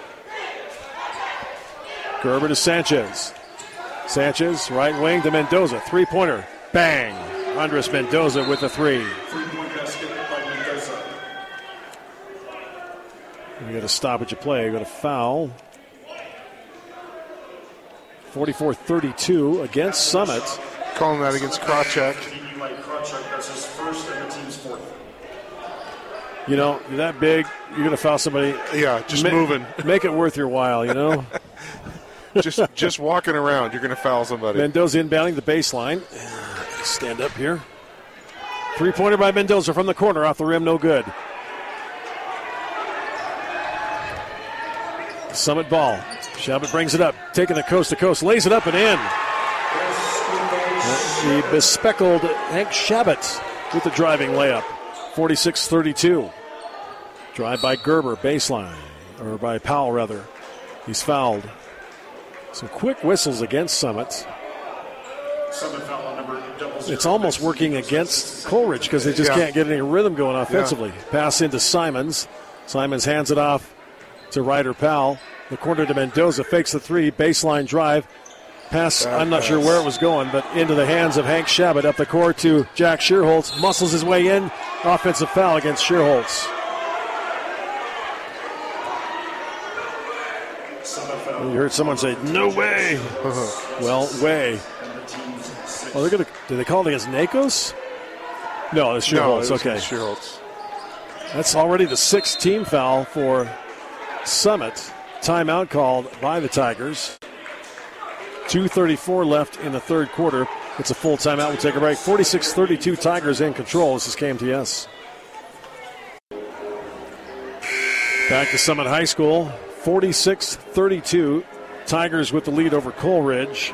Gerber to Sanchez. Sanchez, right wing to Mendoza. Three-pointer. Bang. Andres Mendoza with the three. Three-point basket by got a stoppage of play. You got a foul. 44-32 against Summit. Calling that against Krawcheck. That's his first and the team's fourth. You know, you're that big, you're going to foul somebody. Yeah, just moving. Make it worth your while, you know. just walking around, you're going to foul somebody. Mendoza inbounding the baseline. Stand up here. Three-pointer by Mendoza from the corner, off the rim, no good. Summit ball. Shabbat brings it up, taking it coast to coast, lays it up and in. The bespeckled Hank Shabbat with the driving layup. 46-32. Drive by Gerber, baseline, or by Powell rather. He's fouled. Some quick whistles against Summit. It's almost working against Coleridge because they just can't get any rhythm going offensively. Pass into Simons. Simons hands it off to Ryder Powell. The corner to Mendoza, fakes the three, baseline drive. Pass, I'm not sure where it was going, but into the hands of Hank Shabbat up the court to Jack Shearholtz. Muscles his way in. Offensive foul against Shearholtz. You heard someone say, no way. Well, way. Oh, they're going to. Did they call it against Nakos? No, it's Shearholtz. Okay. Shearholtz. That's already the sixth team foul for Summit. Timeout called by the Tigers. 2:34 left in the third quarter. It's a full timeout. We'll take a break. 46-32 Tigers in control. This is KMTS. Back to Summit High School. 46-32. Tigers with the lead over Coleridge.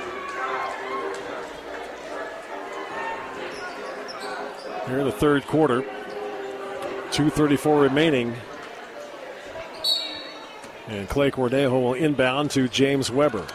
Here in the third quarter. 2:34 remaining. And Clay Cornejo will inbound to James Weber.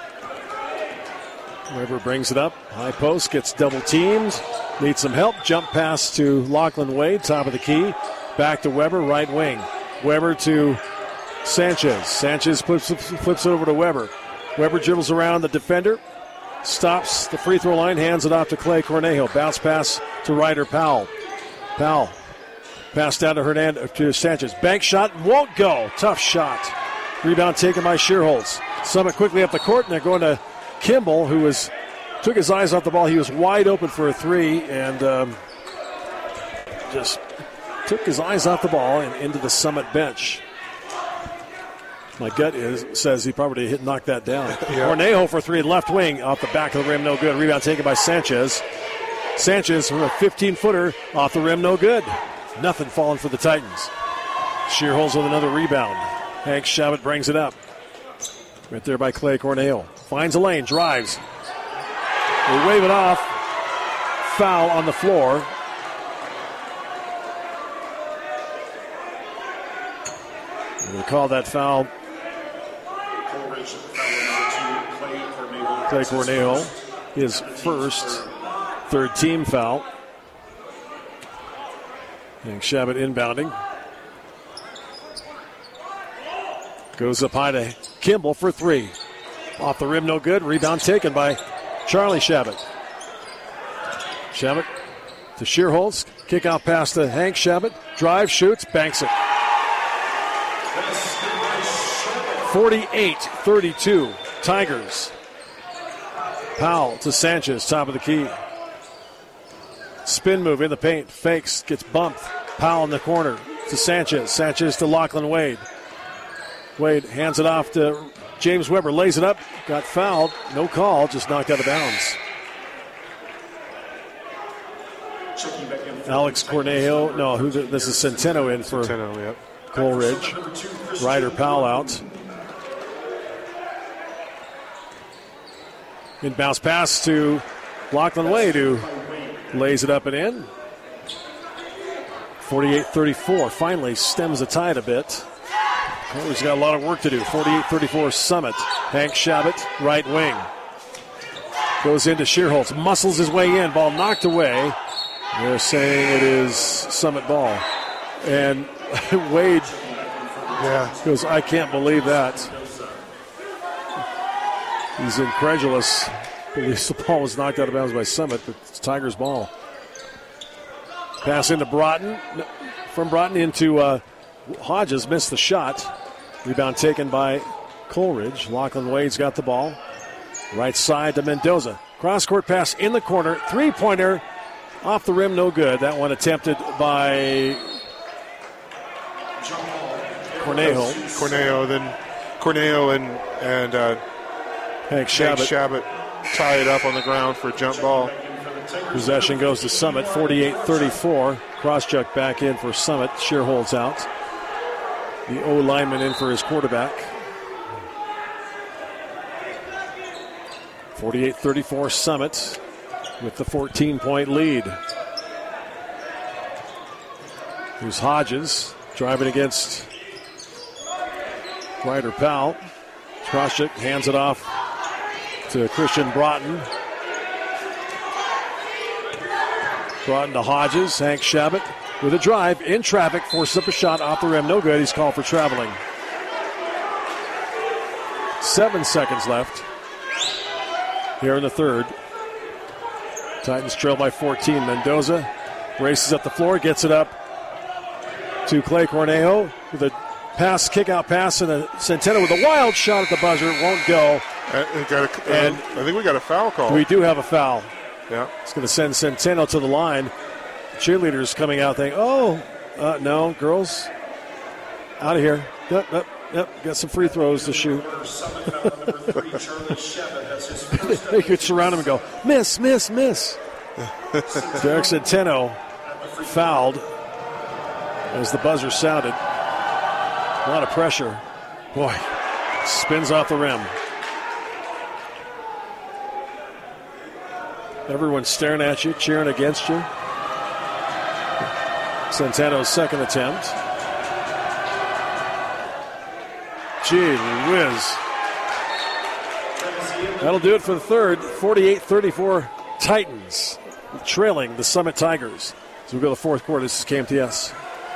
Weber brings it up. High post, gets double teamed. Needs some help. Jump pass to Lachlan Wade, top of the key. Back to Weber, right wing. Weber to Sanchez. Sanchez flips it over to Weber. Weber dribbles around the defender. Stops the free throw line, hands it off to Clay Cornejo. Bounce pass to Ryder Powell. Powell. Pass down to Sanchez. Bank shot, won't go. Tough shot. Rebound taken by Shearholtz. Summit quickly up the court, and they're going to Kimball, who took his eyes off the ball. He was wide open for a three and just took his eyes off the ball and into the Summit bench. My gut says he probably knocked that down. Cornejo for three, left wing, off the back of the rim, no good. Rebound taken by Sanchez. Sanchez from a 15-footer, off the rim, no good. Nothing falling for the Titans. Shearholtz with another rebound. Hank Shabbat brings it up. Right there by Clay Cornejo. Finds a lane, drives. They wave it off. Foul on the floor. We're going to call that foul. Clay Cornejo, his first third team foul. And Shabbat inbounding. Goes up high to Kimball for three. Off the rim, no good. Rebound taken by Charlie Shabbat. Shabbat to Shearholtz. Kick out pass to Hank Shabbat. Drive, shoots, banks it. 48-32. Tigers. Powell to Sanchez, top of the key. Spin move in the paint. Fakes, gets bumped. Powell in the corner to Sanchez. Sanchez to Lachlan Wade. Wade hands it off to James Weber. Lays it up. Got fouled. No call. Just knocked out of bounds. Alex Cornejo. No, this is Centeno in for Coleridge. Ryder Powell out. Inbounds pass to Lachlan Wade, who lays it up and in. 48-34. Finally stems the tide a bit. He's got a lot of work to do. 48-34 Summit. Hank Shabbat, right wing. Goes into Shearholtz. Muscles his way in. Ball knocked away. They're saying it is Summit ball. And Wade goes, I can't believe that. He's incredulous. Believes the ball was knocked out of bounds by Summit, but it's Tigers ball. Pass into Broughton. From Broughton into Hodges missed the shot. Rebound taken by Coleridge. Lachlan Wade's got the ball. Right side to Mendoza. Cross-court pass in the corner. Three-pointer off the rim, no good. That one attempted by Cornejo. Cornejo and Hank Shabbat tie it up on the ground for a jump ball. Possession goes to Summit, 48-34. Cross-check back in for Summit. Shear holds out. The O lineman in for his quarterback. 48-34 Summit with the 14-point lead. Here's Hodges driving against Ryder Powell. Krosick hands it off to Christian Broughton. Broughton to Hodges. Hank Shabbat with a drive in traffic, forces up a shot off the rim. No good. He's called for traveling. 7 seconds left here in the third. Titans trail by 14. Mendoza races up the floor, gets it up to Clay Cornejo with a pass, kick-out pass, and Centeno with a wild shot at the buzzer. It won't go. I think we got a foul call. We do have a foul. Yeah. It's going to send Centeno to the line. Cheerleaders coming out thinking, no, girls, out of here. Yep, got some free throws to shoot. They could surround him and go, miss. Derek Centeno fouled as the buzzer sounded. A lot of pressure. Boy, spins off the rim. Everyone's staring at you, cheering against you. Centeno's second attempt. Gee whiz. That'll do it for the third. 48-34 Titans trailing the Summit Tigers. So we go to the fourth quarter. This is KMTS.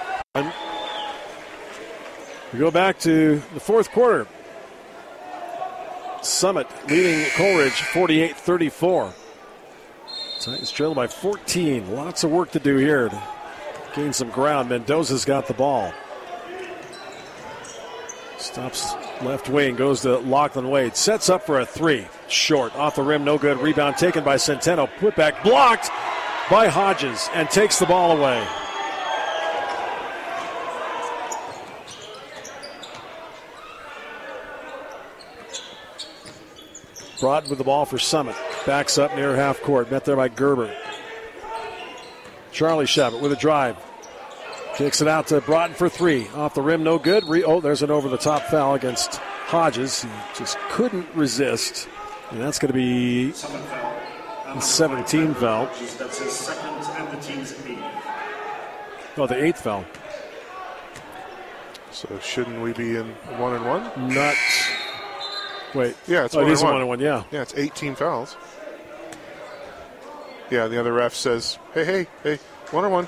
We go back to the fourth quarter. Summit leading Coleridge 48-34. Titans trailing by 14. Lots of work to do here to gain some ground. Mendoza's got the ball. Stops left wing, goes to Lachlan Wade. Sets up for a three. Short, off the rim, no good. Rebound taken by Centeno. Put back, blocked by Hodges, and takes the ball away. Broughton with the ball for Summit. Backs up near half court. Met there by Gerber. Charlie Shabbat with a drive. Kicks it out to Broughton for three. Off the rim, no good. There's an over-the-top foul against Hodges. He just couldn't resist. And that's going to be the 17 foul. That's his second and the team's eighth. Oh, the eighth foul. So shouldn't we be in 1-1? Not. Wait. Yeah, it's 1-1. It is 1-1. Yeah. Yeah, it's 18 fouls. Yeah, the other ref says, hey, 1-1.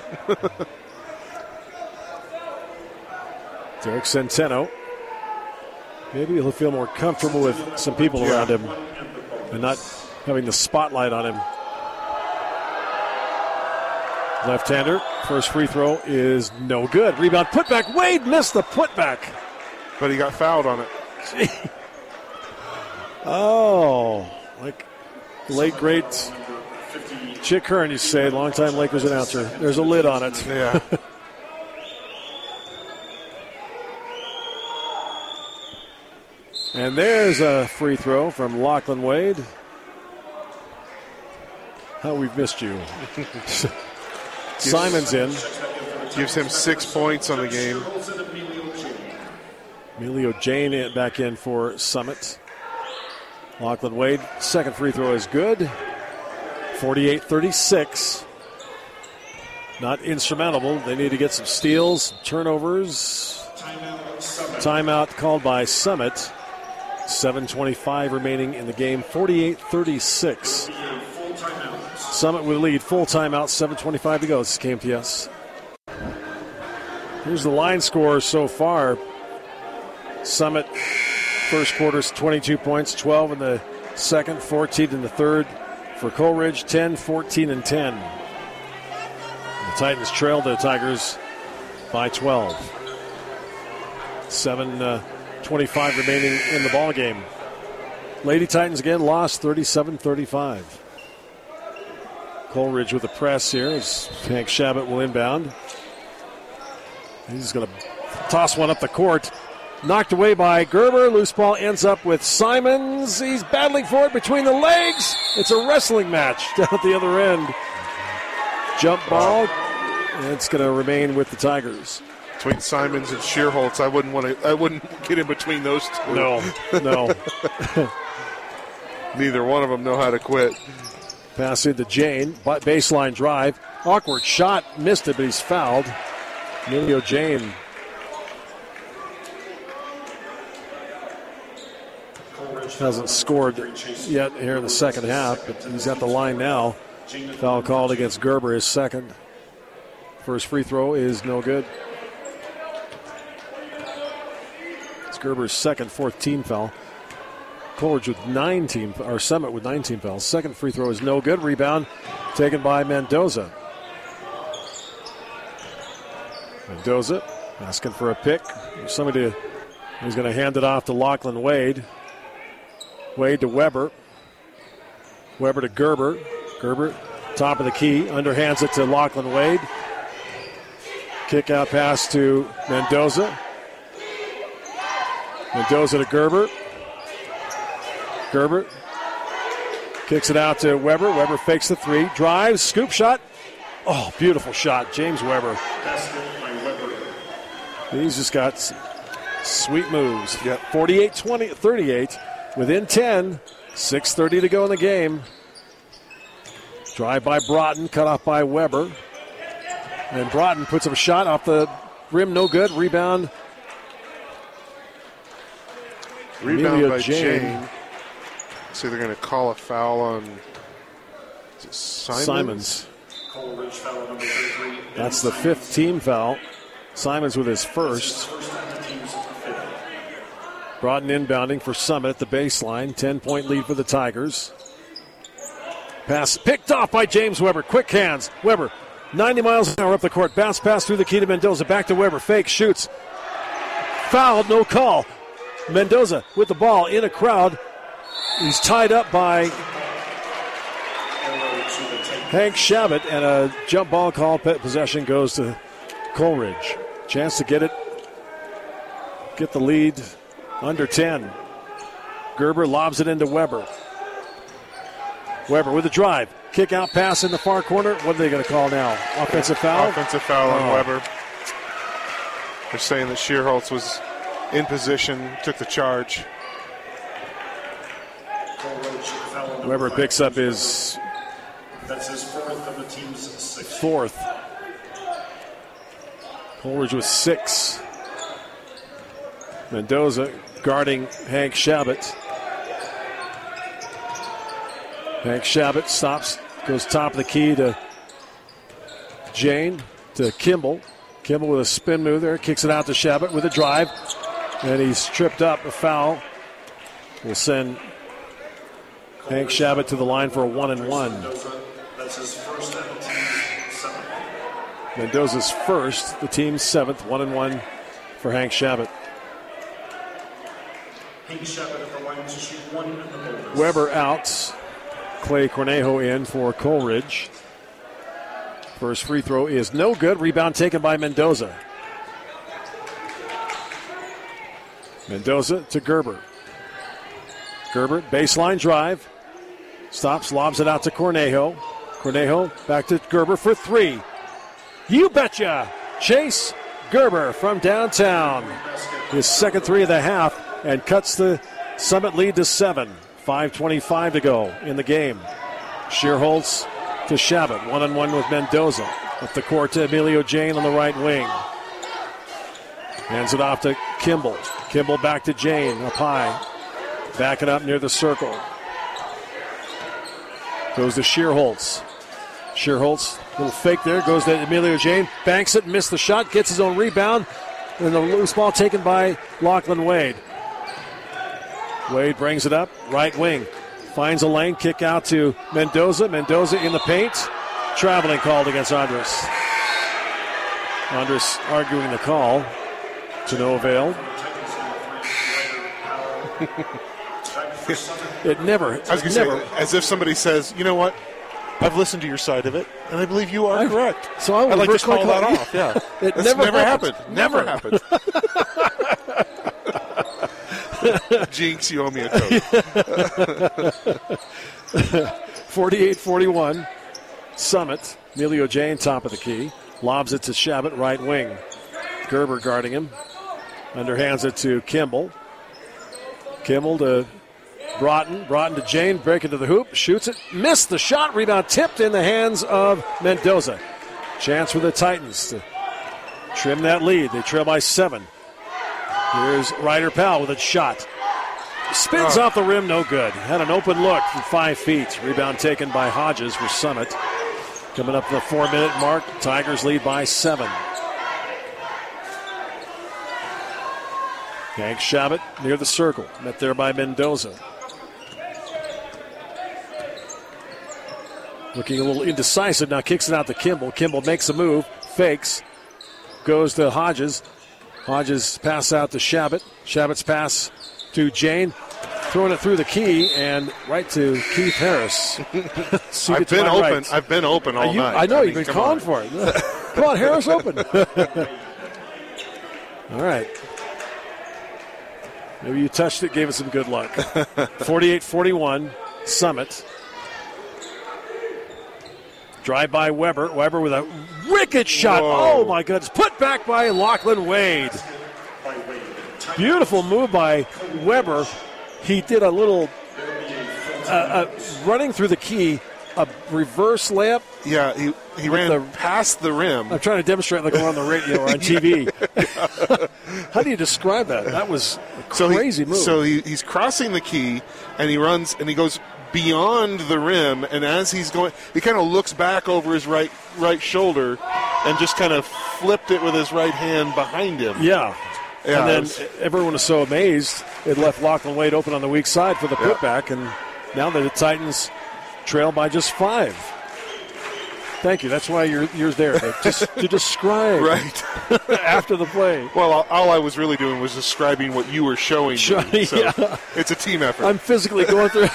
Derek Centeno. Maybe he'll feel more comfortable with some people around him and not having the spotlight on him. Left-hander. First free throw is no good. Rebound, putback. Wade missed the putback. But he got fouled on it. Oh, like late great Chick Hearn used to say, longtime Lakers announcer. There's a lid on it. Yeah. And there's a free throw from Lachlan Wade. How we've missed you. Simon's in. Gives him 6 points on the game. Emilio Jane back in for Summit. Lachlan Wade, second free throw is good. 48-36. Not insurmountable. They need to get some steals, turnovers. Timeout called by Summit. 7:25 remaining in the game. 48-36. Summit with lead. Full timeout. 7:25 to go. This is KMTS. Here's the line score so far. Summit first quarter's 22 points, 12 in the second, 14 in the third. For Coleridge, 10, 14, and 10. The Titans trailed the Tigers by 12. 7:25 remaining in the ball game. Lady Titans again lost 37-35. Coleridge with the press here as Hank Shabbat will inbound. He's going to toss one up the court. Knocked away by Gerber. Loose ball ends up with Simons. He's battling for it between the legs. It's a wrestling match down at the other end. Jump ball. And it's going to remain with the Tigers. Between Simons and Shearholtz, I wouldn't get in between those two. No. Neither one of them know how to quit. Pass into Jane. Baseline drive. Awkward shot. Missed it, but he's fouled. Emilio Jane. Hasn't scored yet here in the second half, but he's at the line now. Foul called against Gerber, his second. First free throw is no good. It's Gerber's second, fourth team foul. Coleridge with Summit with 9 team fouls. Second free throw is no good. Rebound taken by Mendoza. Mendoza asking for a pick. He's going to hand it off to Lachlan Wade. Wade to Weber. Weber to Gerber. Gerber, top of the key, underhands it to Lachlan Wade. Kick out pass to Mendoza. Mendoza to Gerber. Gerber kicks it out to Weber. Weber fakes the three, drives, scoop shot. Oh, beautiful shot, James Weber. He's just got sweet moves. Yep. 48-38, within 10, 6:30 to go in the game. Drive by Broughton, cut off by Weber. And Broughton puts up a shot off the rim, no good. Rebound by Jane. So they're going to call a foul on Simons. That's the 5th team foul. Simons with his first. Broughton inbounding for Summit at the baseline. 10-point lead for the Tigers. Pass picked off by James Weber. Quick hands. Weber, 90 miles an hour up the court. Bounce pass through the key to Mendoza. Back to Weber. Fake, shoots. Fouled, no call. Mendoza with the ball in a crowd. He's tied up by Hank Shabbat, and a jump ball call. Possession goes to Coleridge. Chance to get the lead under 10. Gerber lobs it into Weber. Weber with a drive. Kick out pass in the far corner. What are they going to call now? Offensive foul? Offensive foul on Weber. They're saying that Shearholtz was in position, took the charge. Weber picks up his fourth of the team's 6. Fourth. Coleridge with 6. Mendoza guarding Hank Shabbat. Hank Shabbat stops, goes top of the key to Jane, to Kimball. Kimball with a spin move there, kicks it out to Shabbat with a drive, and he's tripped up. A foul will send Hank Shabbat to the line for a 1-and-1. That's his first and the team's 7th. Mendoza's first, the team's 7th, 1-and-1 for Hank Shabbat. Hank Shabbat at the line to shoot 1 in the bonus. Weber out. Clay Cornejo in for Coleridge. First free throw is no good. Rebound taken by Mendoza. Mendoza to Gerber. Gerber, baseline drive. Stops, lobs it out to Cornejo. Cornejo back to Gerber for 3. You betcha! Chase Gerber from downtown. His second 3 of the half and cuts the Summit lead to 7. 5:25 to go in the game. Shearholtz to Shabbat. 1-on-1 with Mendoza. Up the court to Emilio Jane on the right wing. Hands it off to Kimball. Kimball back to Jane up high. Backing up near the circle. Goes to Shearholtz. Shearholtz, little fake there. Goes to Emilio Jane. Banks it, missed the shot. Gets his own rebound. And the loose ball taken by Lachlan Wade. Wade brings it up, right wing. Finds a lane, kick out to Mendoza. Mendoza in the paint. Traveling called against Andres. Andres arguing the call. To no avail. It never. I was going to say, as if somebody says, you know what? I've listened to your side of it, and I believe you are correct. So I'd like to call that off. Yeah, it That's never happened. Never happened. Jinx, you owe me a Coke. 48-41. Summit. Emilio Jane, top of the key. Lobs it to Shabbat, right wing. Gerber guarding him. Underhands it to Kimball. Kimball to Broughton. Broughton to Jane. Break into the hoop. Shoots it. Missed the shot. Rebound tipped in the hands of Mendoza. Chance for the Titans to trim that lead. They trail by 7. Here's Ryder Powell with a shot. Spins off the rim. No good. Had an open look from 5 feet. Rebound taken by Hodges for Summit. Coming up to the 4-minute mark. Tigers lead by 7. Hank Shabbat near the circle. Met there by Mendoza. Looking a little indecisive. Now kicks it out to Kimball. Kimball makes a move. Fakes. Goes to Hodges. Hodges pass out to Shabbat. Shabbat's pass to Jane. Throwing it through the key and right to Keith Harris. I've been open. Right. I've been open all night. I know you've been calling for it. Come on, Harris, open. All right. Maybe you touched it, gave it some good luck. 48-41, Summit. Drive by Weber. Weber with a wicked shot. Whoa. Oh, my goodness. Put back by Lachlan Wade. Beautiful move by Weber. He did a little running through the key, a reverse layup. Yeah, he ran past the rim. I'm trying to demonstrate like we're on the radio or on TV. How do you describe that? That was a crazy move. So he's crossing the key, and he runs, and he goes beyond the rim, and as he's going, he kind of looks back over his right shoulder and just kind of flipped it with his right hand behind him. Yeah. And then everyone was so amazed, it left Lachlan Wade open on the weak side for the putback, and now the Titans trail by just 5. Thank you. That's why you're there, to describe right after the play. Well, all I was really doing was describing what you were showing me. So yeah. It's a team effort. I'm physically going through.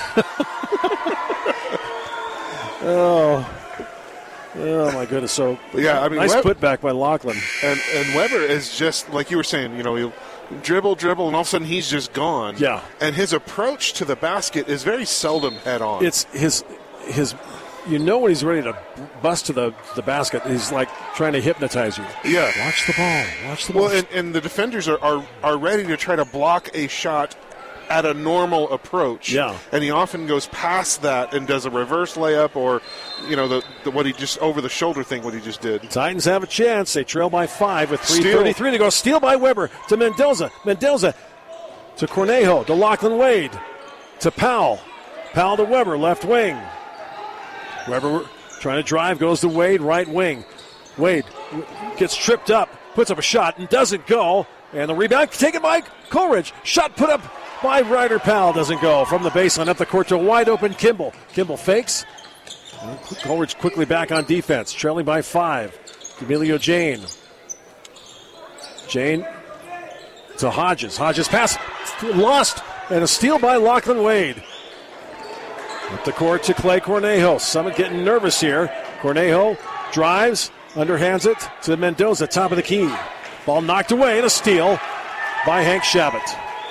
Oh my goodness! So yeah, I mean, nice putback by Lachlan. And Weber is just like you were saying. You know, he'll dribble, and all of a sudden he's just gone. Yeah. And his approach to the basket is very seldom head on. It's his. You know when he's ready to bust to the basket, he's like trying to hypnotize you. Yeah. Watch the ball. Well, and the defenders are ready to try to block a shot at a normal approach. Yeah. And he often goes past that and does a reverse layup or, you know, the what he just over the shoulder thing, what he just did. Titans have a chance. They trail by 5 with 3:33 to go. Steal by Weber to Mendoza. Mendoza to Cornejo, to Lachlan Wade, to Powell. Powell to Weber, left wing. Weber trying to drive, goes to Wade, right wing. Wade gets tripped up, puts up a shot, and doesn't go. And the rebound taken by Coleridge. Shot put up by Ryder Powell, doesn't go. From the baseline up the court to a wide open Kimball. Kimball fakes. Coleridge quickly back on defense, trailing by 5. Emilio Jane. Jane to Hodges. Hodges pass lost, and a steal by Lachlan Wade. Up the court to Clay Cornejo. Summit getting nervous here. Cornejo drives, underhands it to Mendoza, top of the key. Ball knocked away and a steal by Hank Shabbat.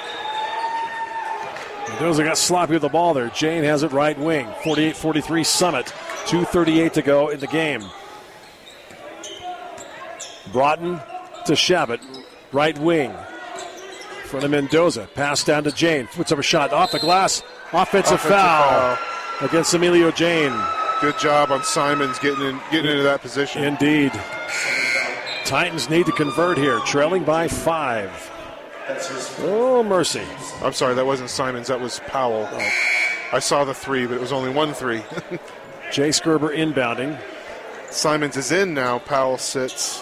Mendoza got sloppy with the ball there. Jane has it right wing. 48-43 Summit. 2:38 to go in the game. Broughton to Shabbat, right wing. In front of Mendoza. Pass down to Jane. Puts up a shot off the glass. Offensive foul against Emilio Jane. Good job on Simons getting into that position. Indeed. Titans need to convert here, trailing by 5. Oh, mercy. I'm sorry, that wasn't Simons, that was Powell. Oh. I saw the 3, but it was only 1 3. Chase Gerber inbounding. Simons is in now, Powell sits.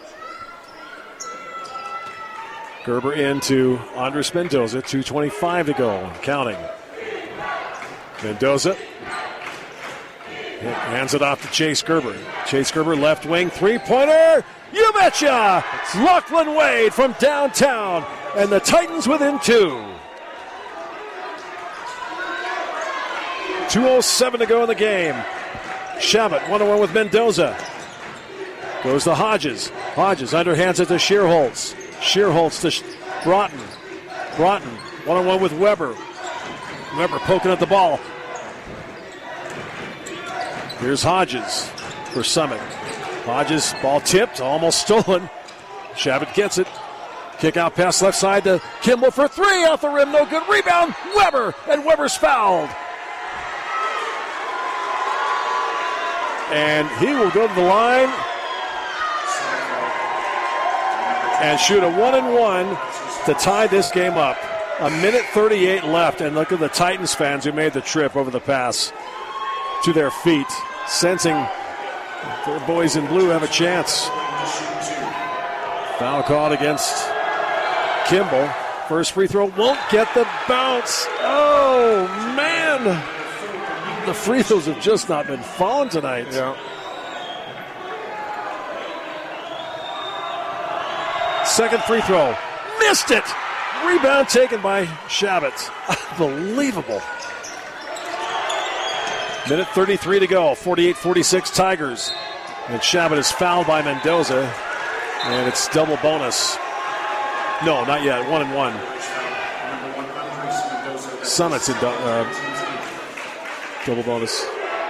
Gerber into Andres Mendoza, 2:25 to go, counting. Mendoza Hands it off to Chase Gerber. Chase Gerber, left wing, three-pointer. You betcha! Lachlan Wade from downtown, and the Titans within 2. 2:07 to go in the game. Shabbat, one-on-one with Mendoza. Goes to Hodges. Hodges underhands it to Shearholtz. Shearholtz to Broughton. Broughton, one-on-one with Weber. Weber poking at the ball. Here's Hodges for Summit. Hodges, ball tipped, almost stolen. Shabbat gets it. Kick out pass left side to Kimball for 3 off the rim. No good. Rebound, Weber, and Weber's fouled. And he will go to the line and shoot a 1-and-1 to tie this game up. 1:38 left, and look at the Titans fans who made the trip over the pass to their feet, sensing their boys in blue have a chance. Foul called against Kimball. First free throw won't get the bounce. Oh, man. The free throws have just not been falling tonight. Yeah. Second free throw. Missed it. Rebound taken by Shabbat. Unbelievable. 1:33 to go. 48-46 Tigers. And Shabbat is fouled by Mendoza. And it's double bonus. No, not yet. 1-and-1. Summit's in double bonus.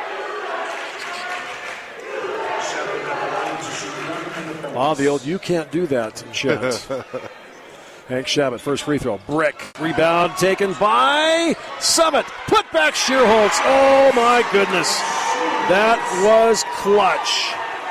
The old you can't do that shit. Hank Shabbat, first free throw. Brick. Rebound taken by Summit. Put back Shearholtz. Oh, my goodness. That was clutch.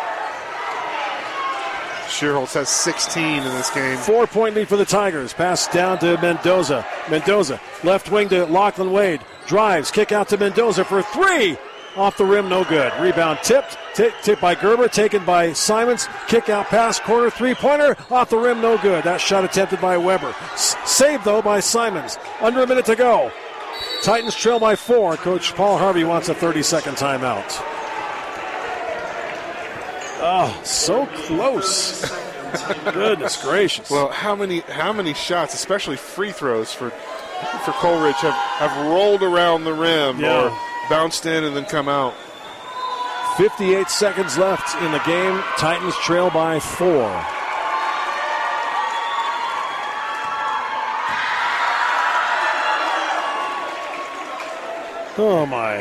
Shearholtz has 16 in this game. 4-point lead for the Tigers. Pass down to Mendoza. Mendoza, left wing to Lachlan Wade. Drives, kick out to Mendoza for 3. Off the rim, no good. Rebound tipped by Gerber, taken by Simons. Kick out pass, corner three-pointer. Off the rim, no good. That shot attempted by Weber. Saved, though, by Simons. Under a minute to go. Titans trail by 4. Coach Paul Harvey wants a 30-second timeout. Oh, so close. Goodness gracious. Well, how many shots, especially free throws for Coleridge, have rolled around the rim or bounced in and then come out? 58 seconds left in the game. Titans trail by 4. Oh, my.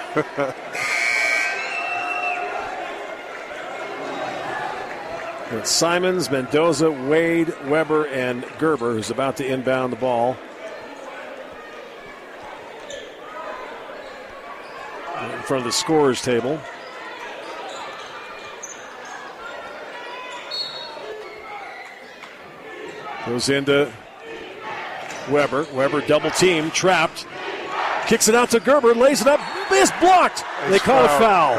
It's Simons, Mendoza, Wade, Weber, and Gerber, who's about to inbound the ball. In front of the scorer's table. Goes into Weber. Weber double team, trapped. Kicks it out to Gerber, lays it up, is blocked. They call a foul.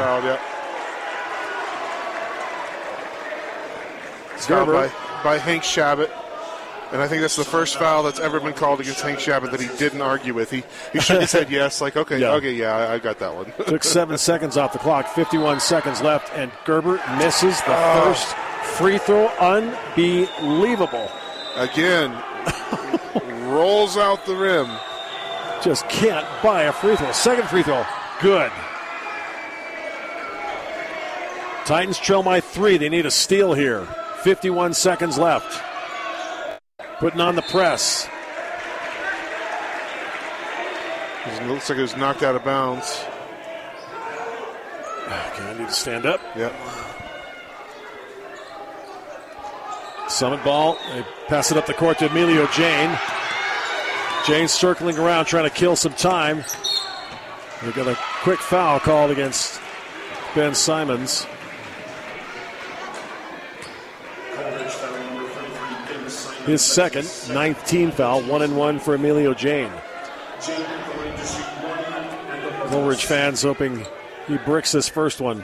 Gerber by Hank Shabbat. And I think that's the first foul that's ever been called against Hank Shabbat that he didn't argue with. He shook his head yes, like, okay, I got that one. Took 7 seconds off the clock, 51 seconds left, and Gerber misses the first free throw. Unbelievable. Again, rolls out the rim. Just can't buy a free throw. Second free throw, good. Titans trail by 3. They need a steal here. 51 seconds left. Putting on the press. It looks like it was knocked out of bounds. Okay, I need to stand up. Yep. Summit ball. They pass it up the court to Emilio Jane. Jane circling around, trying to kill some time. They got a quick foul called against Ben Simons. His second, 19 foul, 1-and-1 for Emilio Jane. Coleridge fans hoping he bricks this first one.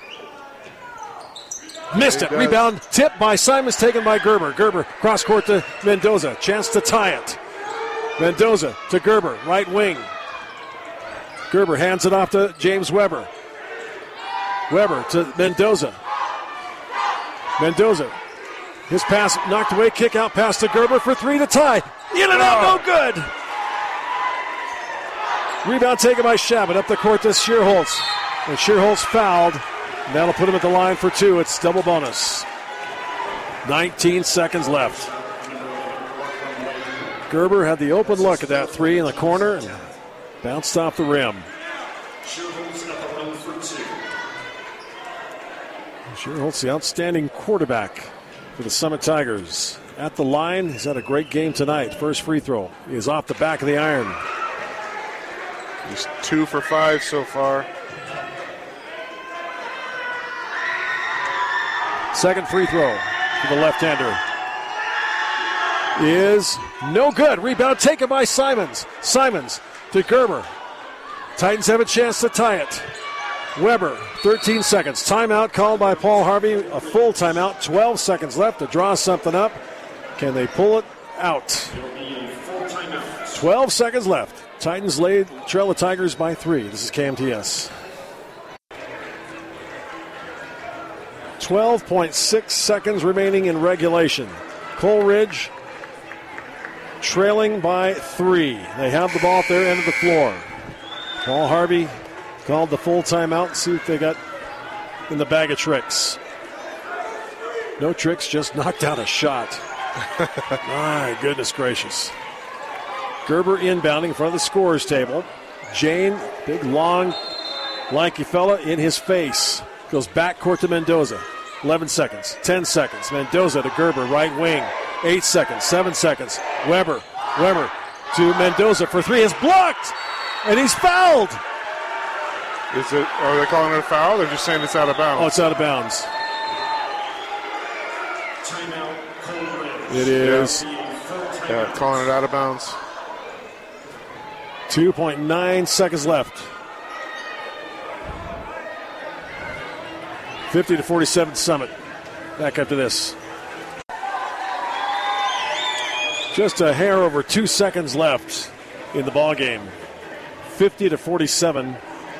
Missed it. Rebound, tipped by Simons, taken by Gerber. Gerber, cross court to Mendoza. Chance to tie it. Mendoza to Gerber, right wing. Gerber hands it off to James Weber. Weber to Mendoza. Mendoza. His pass knocked away. Kick out pass to Gerber for three to tie. In and out, no good. Rebound taken by Shabbat. Up the court to Shearholtz. And Shearholtz fouled. And that'll put him at the line for two. It's double bonus. 19 seconds left. Gerber had the open look at that three in the corner and bounced off the rim. Shearholtz, the outstanding quarterback for the Summit Tigers. At the line, he's had a great game tonight. First free throw is off the back of the iron. He's 2 for 5 so far. Second free throw for the left-hander is no good. Rebound taken by Simons. Simons to Gerber. Titans have a chance to tie it. Weber, 13 seconds. Timeout called by Paul Harvey. A full timeout. 12 seconds left to draw something up. Can they pull it out? 12 seconds left. Titans trail the Tigers by 3. This is KMTS. 12.6 seconds remaining in regulation. Coleridge trailing by 3. They have the ball at their end of the floor. Paul Harvey called the full timeout. See if they got in the bag of tricks. No tricks, just knocked out a shot. My goodness gracious. Gerber inbounding in front of the scorer's table. Jane, big, long, lanky fella in his face. Goes back court to Mendoza. 11 seconds, 10 seconds. Mendoza to Gerber, right wing. 8 seconds, 7 seconds. Weber to Mendoza for 3. Is blocked, and he's fouled. Are they calling it a foul? They're just saying it's out of bounds. Oh, it's out of bounds. It is. Yeah, calling it out of bounds. 2.9 seconds left. 50-47 Summit. Back after this. Just a hair over 2 seconds left in the ball game. 50-47.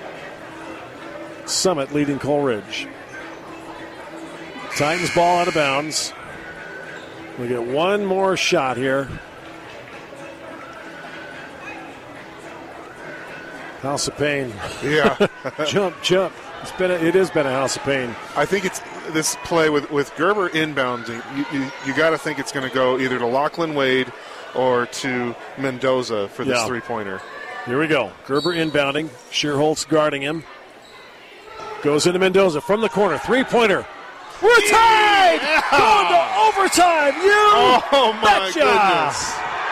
Summit leading Coleridge. Titans ball out of bounds. We get one more shot here. House of Pain. Yeah. Jump. It has been a house of pain. I think it's this play with Gerber inbounding. You got to think it's going to go either to Lachlan Wade or to Mendoza for this three-pointer. Here we go. Gerber inbounding. Shearholtz guarding him. Goes into Mendoza from the corner. Three-pointer. We're tied! Yeah. Going to overtime. Oh, my goodness.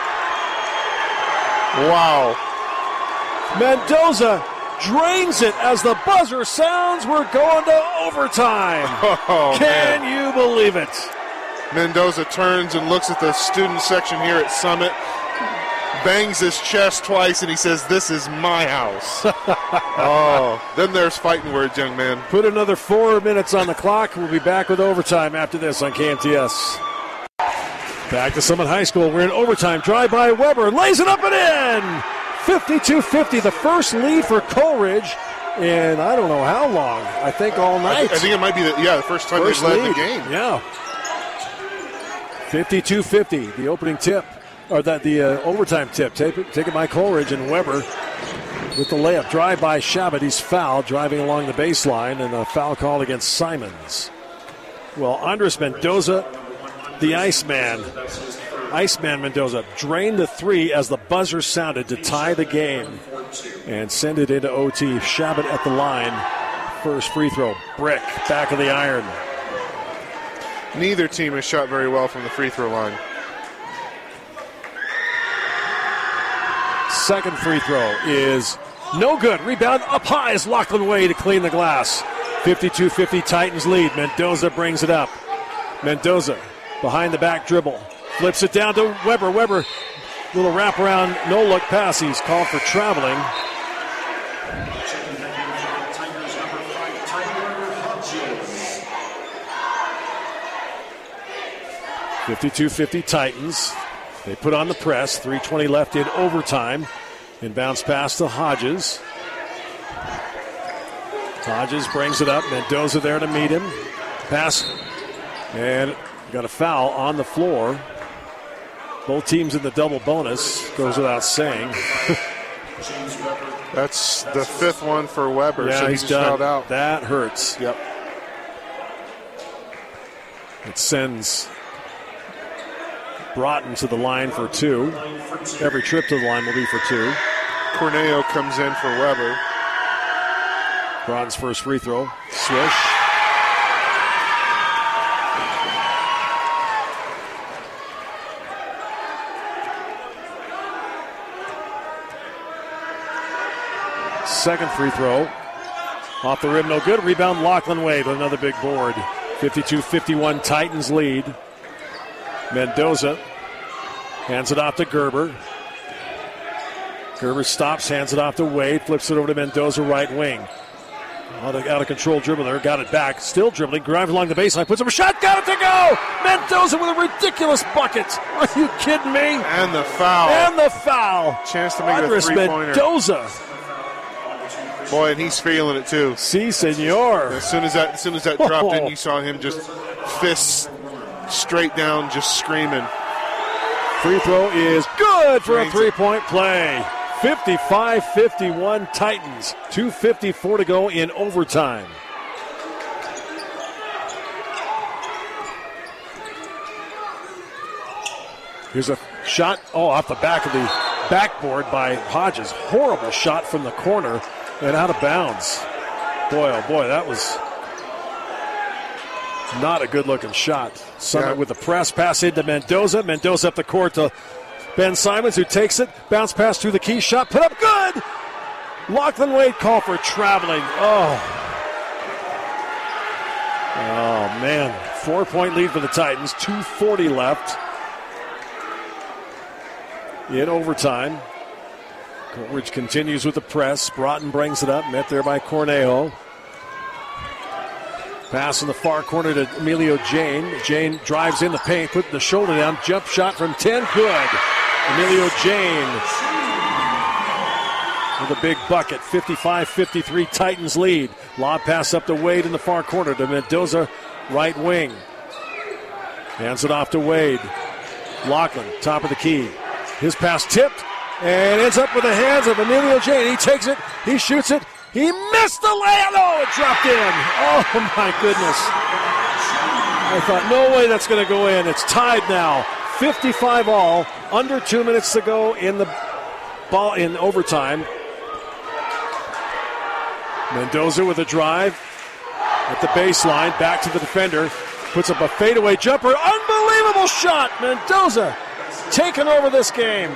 Wow. Mendoza drains it as the buzzer sounds. We're going to overtime. Can you believe it? Mendoza turns and looks at the student section here at Summit, bangs his chest twice, and he says, "This is my house." Then there's fighting words, young man. Put another 4 minutes on the clock. We'll be back with overtime after this on KMTS. Back to Summit High School. We're in overtime. Drive by Weber. Lays it up and in. 52-50, the first lead for Coleridge, and I don't know how long. I think all night. I think it might be the first time they've led the game. Yeah. 52-50, the opening tip, or the overtime tip. Taken by Coleridge, and Weber with the layup. Drive by Shabbat. He's fouled, driving along the baseline, and a foul called against Simons. Well, Andres Mendoza, the Iceman Mendoza, drained the three as the buzzer sounded to tie the game and send it into OT. Shabbat at the line. First free throw. Brick, back of the iron. Neither team has shot very well from the free throw line. Second free throw is no good. Rebound up high is Lachlan Way to clean the glass. 52-50 Titans lead. Mendoza brings it up. Mendoza behind the back dribble. Flips it down to Weber. Weber, little wraparound, no-look pass. He's called for traveling. .52-50 Titans. They put on the press. 3:20 left in overtime. Inbounds pass to Hodges. Hodges brings it up. Mendoza there to meet him. Pass. And got a foul on the floor. Both teams in the double bonus. Goes without saying. That's the fifth one for Weber. Yeah, so he's just done. fouled out. That hurts. Yep. It sends Broughton to the line for 2. Every trip to the line will be for 2. Corneo comes in for Weber. Broughton's first free throw. Swish. Second free throw. Off the rim, no good. Rebound, Lachlan Wade with another big board. 52-51 Titans lead. Mendoza hands it off to Gerber. Gerber stops, hands it off to Wade, flips it over to Mendoza, right wing. Out of control dribbler, got it back, still dribbling, drives along the baseline, puts up a shot, got it to go! Mendoza with a ridiculous bucket. Are you kidding me? And the foul. And the foul. Chance to make Andres it a three-pointer. Mendoza. Boy, and he's feeling it too. Si, senor. As soon as that dropped in, you saw him just fists straight down, just screaming. Free throw is good for a three-point play. 55-51 Titans. 2:54 to go in overtime. Here's a shot, off the back of the backboard by Hodges. Horrible shot from the corner and out of bounds. Boy, oh boy, that was not a good-looking shot. Summit with the press, pass into Mendoza. Mendoza up the court to Ben Simons, who takes it. Bounce pass through the key, shot put up, good! Lachlan Wade call for traveling. Oh, man. 4-point lead for the Titans. 2:40 left in overtime. Coleridge continues with the press. Broughton brings it up, met there by Cornejo. Pass in the far corner to Emilio Jane. Jane drives in the paint, putting the shoulder down. Jump shot from 10, good. Emilio Jane with a big bucket. 55-53 Titans lead. Lob pass up to Wade in the far corner to Mendoza, right wing. Hands it off to Wade. Lachlan, top of the key. His pass tipped and ends up with the hands of Emilio Jane. He takes it, he shoots it, he missed the layup. Oh, it dropped in. Oh, my goodness. I thought, no way that's going to go in. It's tied now. 55 all. Under 2 minutes to go in the ball in overtime. Mendoza with a drive at the baseline. Back to the defender. Puts up a fadeaway jumper. Unbelievable shot. Mendoza taking over this game.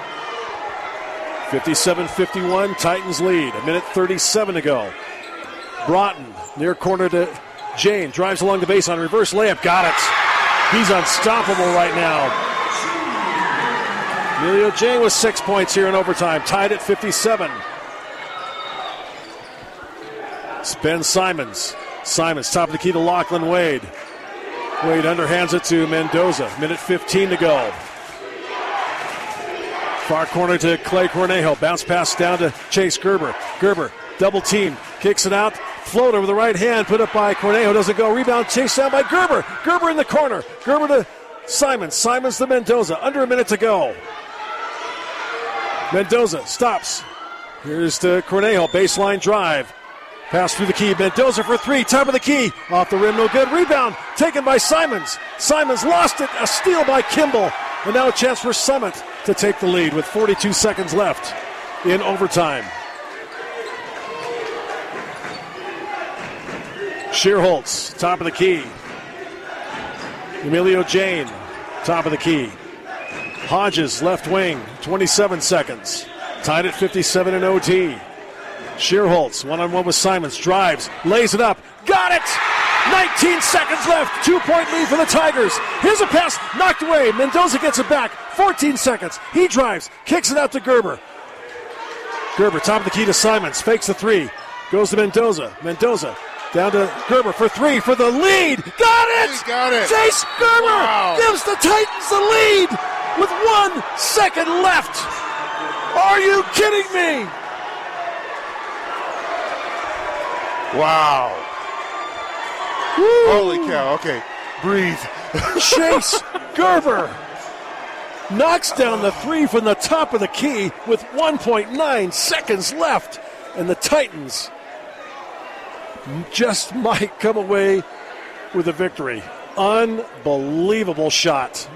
57-51, Titans lead. 1:37 to go. Broughton, near corner to Jane. Drives along the baseline, reverse layup. Got it. He's unstoppable right now. Emilio Jane with 6 points here in overtime. Tied at 57. It's Ben Simons. Simons, top of the key to Lachlan Wade. Wade underhands it to Mendoza. 1:15 to go. Far corner to Clay Cornejo. Bounce pass down to Chase Gerber. Gerber, double team. Kicks it out. Floater with the right hand. Put up by Cornejo. Doesn't go. Rebound chased down by Gerber. Gerber in the corner. Gerber to Simons. Simons to Mendoza. Under a minute to go. Mendoza stops. Here's to Cornejo. Baseline drive. Pass through the key. Mendoza for three. Top of the key. Off the rim. No good. Rebound taken by Simons. Simons lost it. A steal by Kimball. And now a chance for Summit to take the lead with 42 seconds left in overtime. Shearholtz, top of the key. Emilio Jane, top of the key. Hodges, left wing, 27 seconds. Tied at 57 in OT. Shearholtz, one-on-one with Simons, drives, lays it up, got it! 19 seconds left, 2-point lead for the Tigers. Here's a pass, knocked away. Mendoza gets it back, 14 seconds. He drives, kicks it out to Gerber. Gerber, top of the key to Simons, fakes the three, goes to Mendoza. Mendoza, down to Gerber for three for the lead. Got it! He got it. Chase Gerber gives the Titans the lead with 1 second left. Are you kidding me? Wow. Woo. Holy cow. Okay, breathe. Chase Gerber knocks down the three from the top of the key with 1.9 seconds left. And the Titans just might come away with a victory. Unbelievable shot.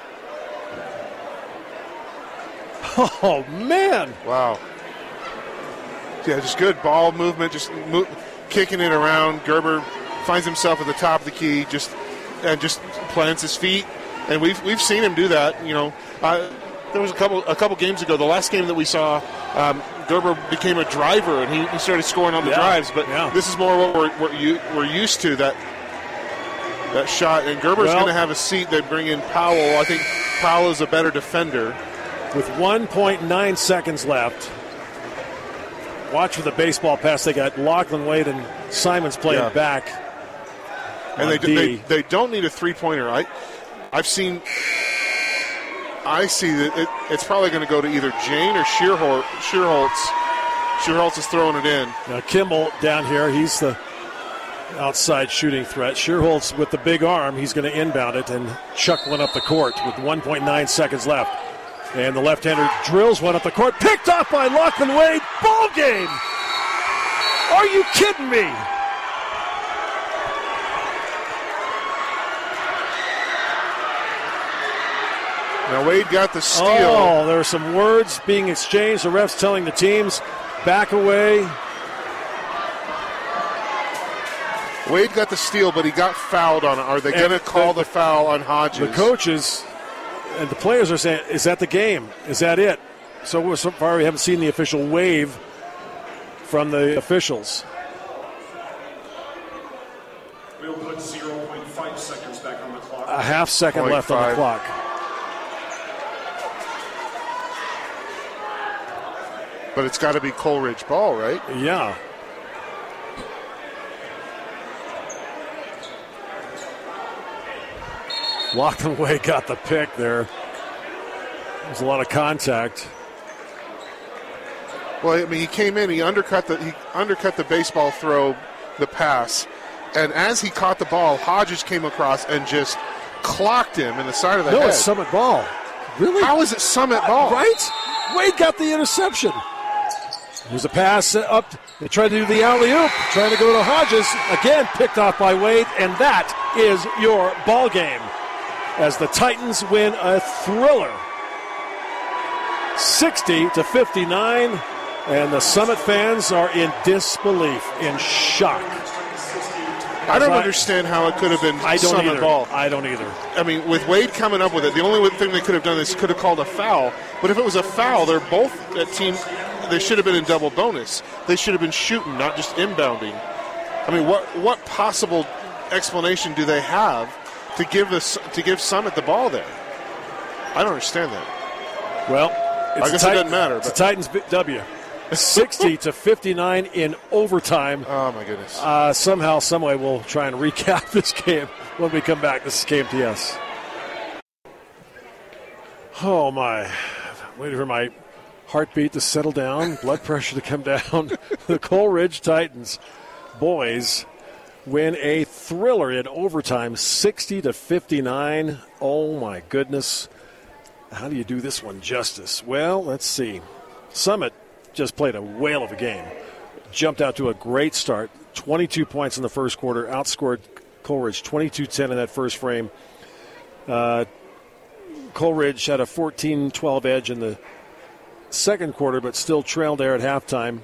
Oh, man. Wow. Yeah, just good ball movement, just kicking it around. Gerber finds himself at the top of the key, just plants his feet. And we've seen him do that. There was a couple games ago, the last game that we saw, Gerber became a driver, and he started scoring on the drives. But this is more what we're used to, that shot. And Gerber's going to have a seat. They bring in Powell. I think Powell is a better defender. With 1.9 seconds left, watch for the baseball pass. They got Lachlan Wade and Simons playing back. And they don't need a three-pointer. I see that it's probably going to go to either Jane or Shearholtz. Shearholtz is throwing it in. Now Kimball down here, he's the outside shooting threat. Shearholtz with the big arm, he's going to inbound it and chuck one up the court with 1.9 seconds left. And the left-hander drills one up the court, picked off by Lachlan Wade. Ball game! Are you kidding me? Now Wade got the steal. Oh, there are some words being exchanged. The refs telling the teams, back away. Wade got the steal, but he got fouled on it. Are they going to call the foul on Hodges? The coaches and the players are saying, is that the game? Is that it? So far we haven't seen the official wave from the officials. We'll put 0.5 seconds back on the clock. A half second left on the clock. But it's got to be Coleridge ball, right? Yeah. Lachlan Wade got the pick there. There's a lot of contact. Well, I mean, he came in, he undercut the baseball throw, the pass, and as he caught the ball, Hodges came across and just clocked him in the side of the head. No, it's Summit ball. Really? How is it Summit ball? Right? Wade got the interception. There's a pass up. They tried to do the alley-oop, trying to go to Hodges. Again, picked off by Wade, and that is your ball game. As the Titans win a thriller, 60-59, and the Summit fans are in disbelief, in shock. I don't understand how it could have been Summit ball. I don't either. I mean, with Wade coming up with it, the only thing they could have done is could have called a foul. But if it was a foul, they're both a team. They should have been in double bonus. They should have been shooting, not just inbounding. I mean, what possible explanation do they have to give Summit the ball there? I don't understand that. Well, I guess it doesn't matter. It's a Titans W. 60-59 in overtime. Oh, my goodness. Somehow, someway, we'll try and recap this game when we come back. This is KMTS. Oh, my. Waiting for my heartbeat to settle down, blood pressure to come down. The Coleridge Titans boys win a thriller in overtime, 60-59. Oh, my goodness. How do you do this one justice? Well, let's see. Summit just played a whale of a game. Jumped out to a great start. 22 points in the first quarter. Outscored Coleridge 22-10 in that first frame. Coleridge had a 14-12 edge in the second quarter, but still trailed there at halftime.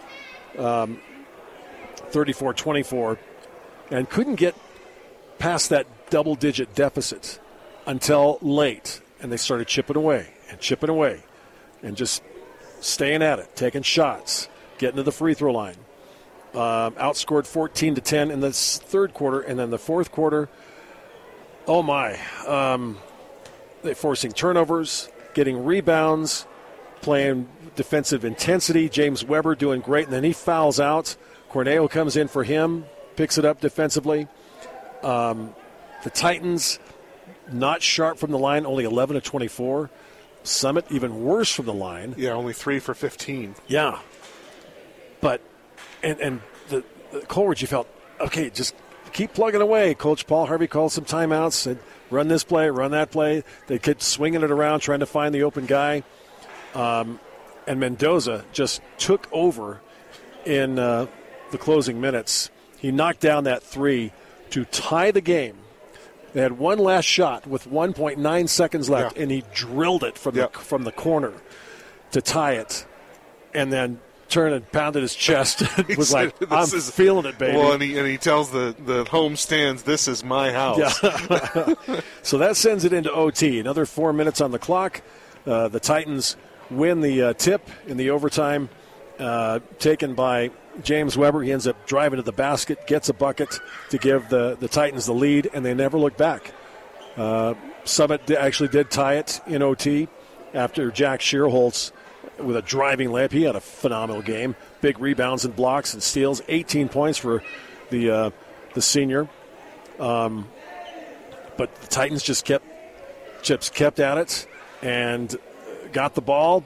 34-24. And couldn't get past that double-digit deficit until late. And they started chipping away and just staying at it, taking shots, getting to the free throw line. Outscored 14-10 in the third quarter, and then the fourth quarter, oh my, they're forcing turnovers, getting rebounds, playing defensive intensity. James Weber doing great, and then he fouls out. Corneo comes in for him, picks it up defensively. The Titans not sharp from the line, only 11-24. Summit even worse from the line. Yeah, only 3 for 15. Yeah. But, and the Coleridge, you felt, okay, just keep plugging away. Coach Paul Harvey called some timeouts, said, run this play, run that play. They kept swinging it around, trying to find the open guy. And Mendoza just took over in the closing minutes. He knocked down that three to tie the game. They had one last shot with 1.9 seconds left, and he drilled it from the corner to tie it, and then turned and pounded his chest. It was like, I'm feeling it, baby. Well, and he tells the home stands, this is my house. Yeah. So that sends it into OT. Another 4 minutes on the clock. The Titans win the tip in the overtime, taken by James Weber. He ends up driving to the basket, gets a bucket to give the Titans the lead, and they never look back. Summit actually did tie it in OT after Jack Shearholtz with a driving layup. He had a phenomenal game. Big rebounds and blocks and steals. 18 points for the senior. But the Titans just kept at it and got the ball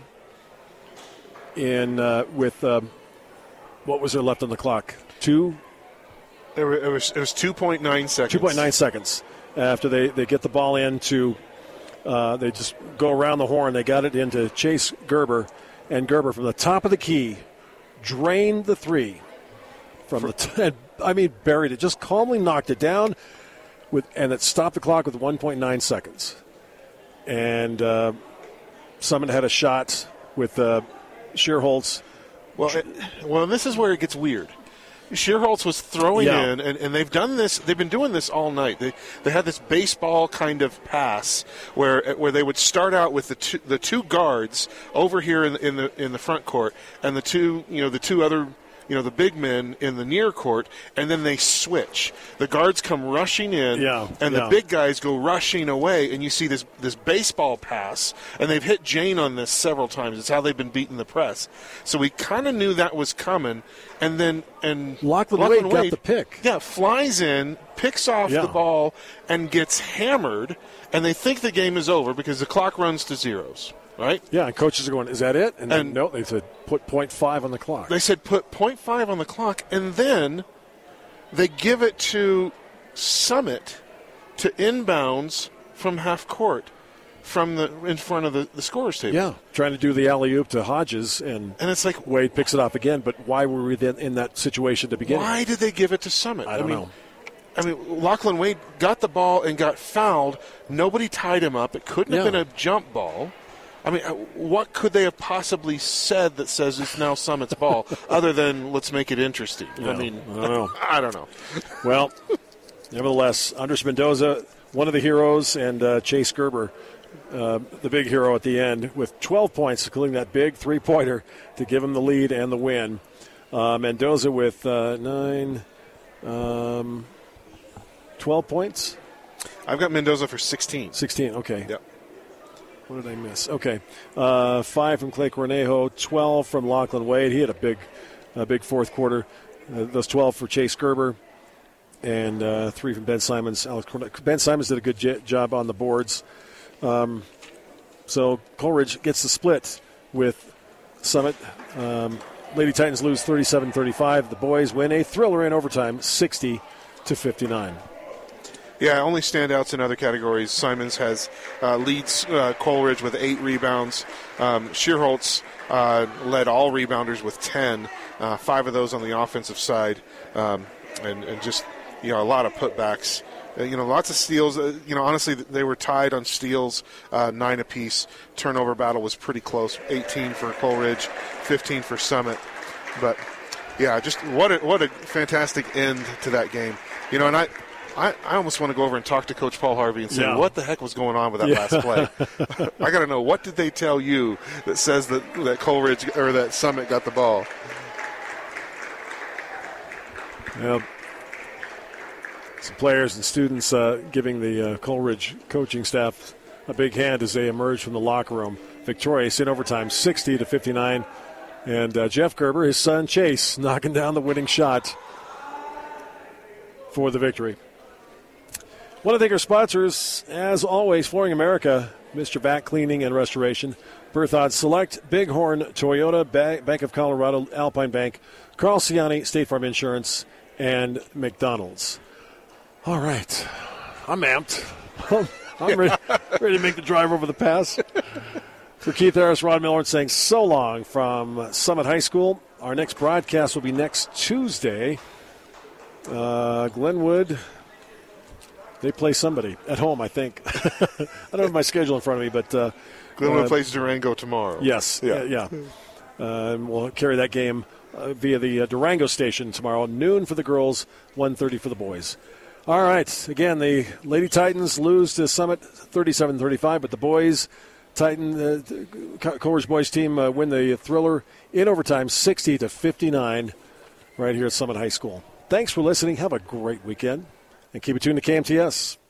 in with what was there left on the clock? It was 2.9 seconds. 2.9 seconds after they get the ball into. They just go around the horn. They got it into Chase Gerber, and Gerber from the top of the key drained the three buried it. Just calmly knocked it down and it stopped the clock with 1.9 seconds. And Summit had a shot with Shearholtz. Well, this is where it gets weird. Shearholtz was throwing in, and they've done this. They've been doing this all night. They had this baseball kind of pass where they would start out with the two guards over here in the front court, and the two other. The big men in the near court, and then they switch. The guards come rushing in, and the big guys go rushing away, and you see this baseball pass, and they've hit Jane on this several times. It's how they've been beating the press. So we kind of knew that was coming, and Lachlan Wade got the pick. Yeah, flies in, picks off the ball, and gets hammered, and they think the game is over because the clock runs to zeros. Right? Yeah, and coaches are going, is that it? And no, they said put 0.5 on the clock. They said put 0.5 on the clock, and then they give it to Summit to inbounds from half court in front of the scorer's table. Yeah, trying to do the alley-oop to Hodges, and it's like Wade picks it off again, but why were we then in that situation to begin with? Why did they give it to Summit? I don't know. I mean, Lachlan Wade got the ball and got fouled. Nobody tied him up. It couldn't have been a jump ball. I mean, what could they have possibly said that says it's now Summit's ball, other than let's make it interesting? Yeah, I mean, I don't know. I don't know. Well, nevertheless, Andres Mendoza, one of the heroes, and Chase Gerber, the big hero at the end, with 12 points, including that big three-pointer to give him the lead and the win. Mendoza with 12 points? I've got Mendoza for 16. 16, okay. Yep. What did I miss? Okay. 5 from Clay Cornejo, 12 from Lachlan Wade. He had a big fourth quarter. Those 12 for Chase Gerber, and 3 from Ben Simons. Ben Simons did a good job on the boards. So Coleridge gets the split with Summit. Lady Titans lose 37-35. The boys win a thriller in overtime, 60-59. Yeah, only standouts in other categories. Simons leads Coleridge with 8 rebounds. Shearholtz led all rebounders with 10, 5 of those on the offensive side, and just a lot of putbacks. Lots of steals. Honestly, they were tied on steals, 9 apiece. Turnover battle was pretty close. 18 for Coleridge, 15 for Summit. But yeah, just what a fantastic end to that game. And I almost want to go over and talk to Coach Paul Harvey and say, what the heck was going on with that last play? I got to know, what did they tell you that says that Coleridge or that Summit got the ball? Well, some players and students giving the Coleridge coaching staff a big hand as they emerge from the locker room. Victorious in overtime, 60-59. And Jeff Gerber, his son Chase, knocking down the winning shot for the victory. Want to thank our sponsors, as always, Flooring America, Mr. Vac Cleaning and Restoration, Berthod Select, Bighorn Toyota, Bank of Colorado, Alpine Bank, Carl Ciani, State Farm Insurance, and McDonald's. All right. I'm amped. I'm ready to make the drive over the pass. For Keith Harris, Rod Miller saying so long from Summit High School. Our next broadcast will be next Tuesday. Glenwood, they play somebody at home, I think. I don't have my schedule in front of me, but Glenwood plays Durango tomorrow. Yes, yeah. We'll carry that game via the Durango station tomorrow, noon for the girls, 1:30 for the boys. All right. Again, the Lady Titans lose to Summit 37-35, but the boys, Coleridge boys team win the thriller in overtime 60-59 right here at Summit High School. Thanks for listening. Have a great weekend, and keep it tuned to KMTS.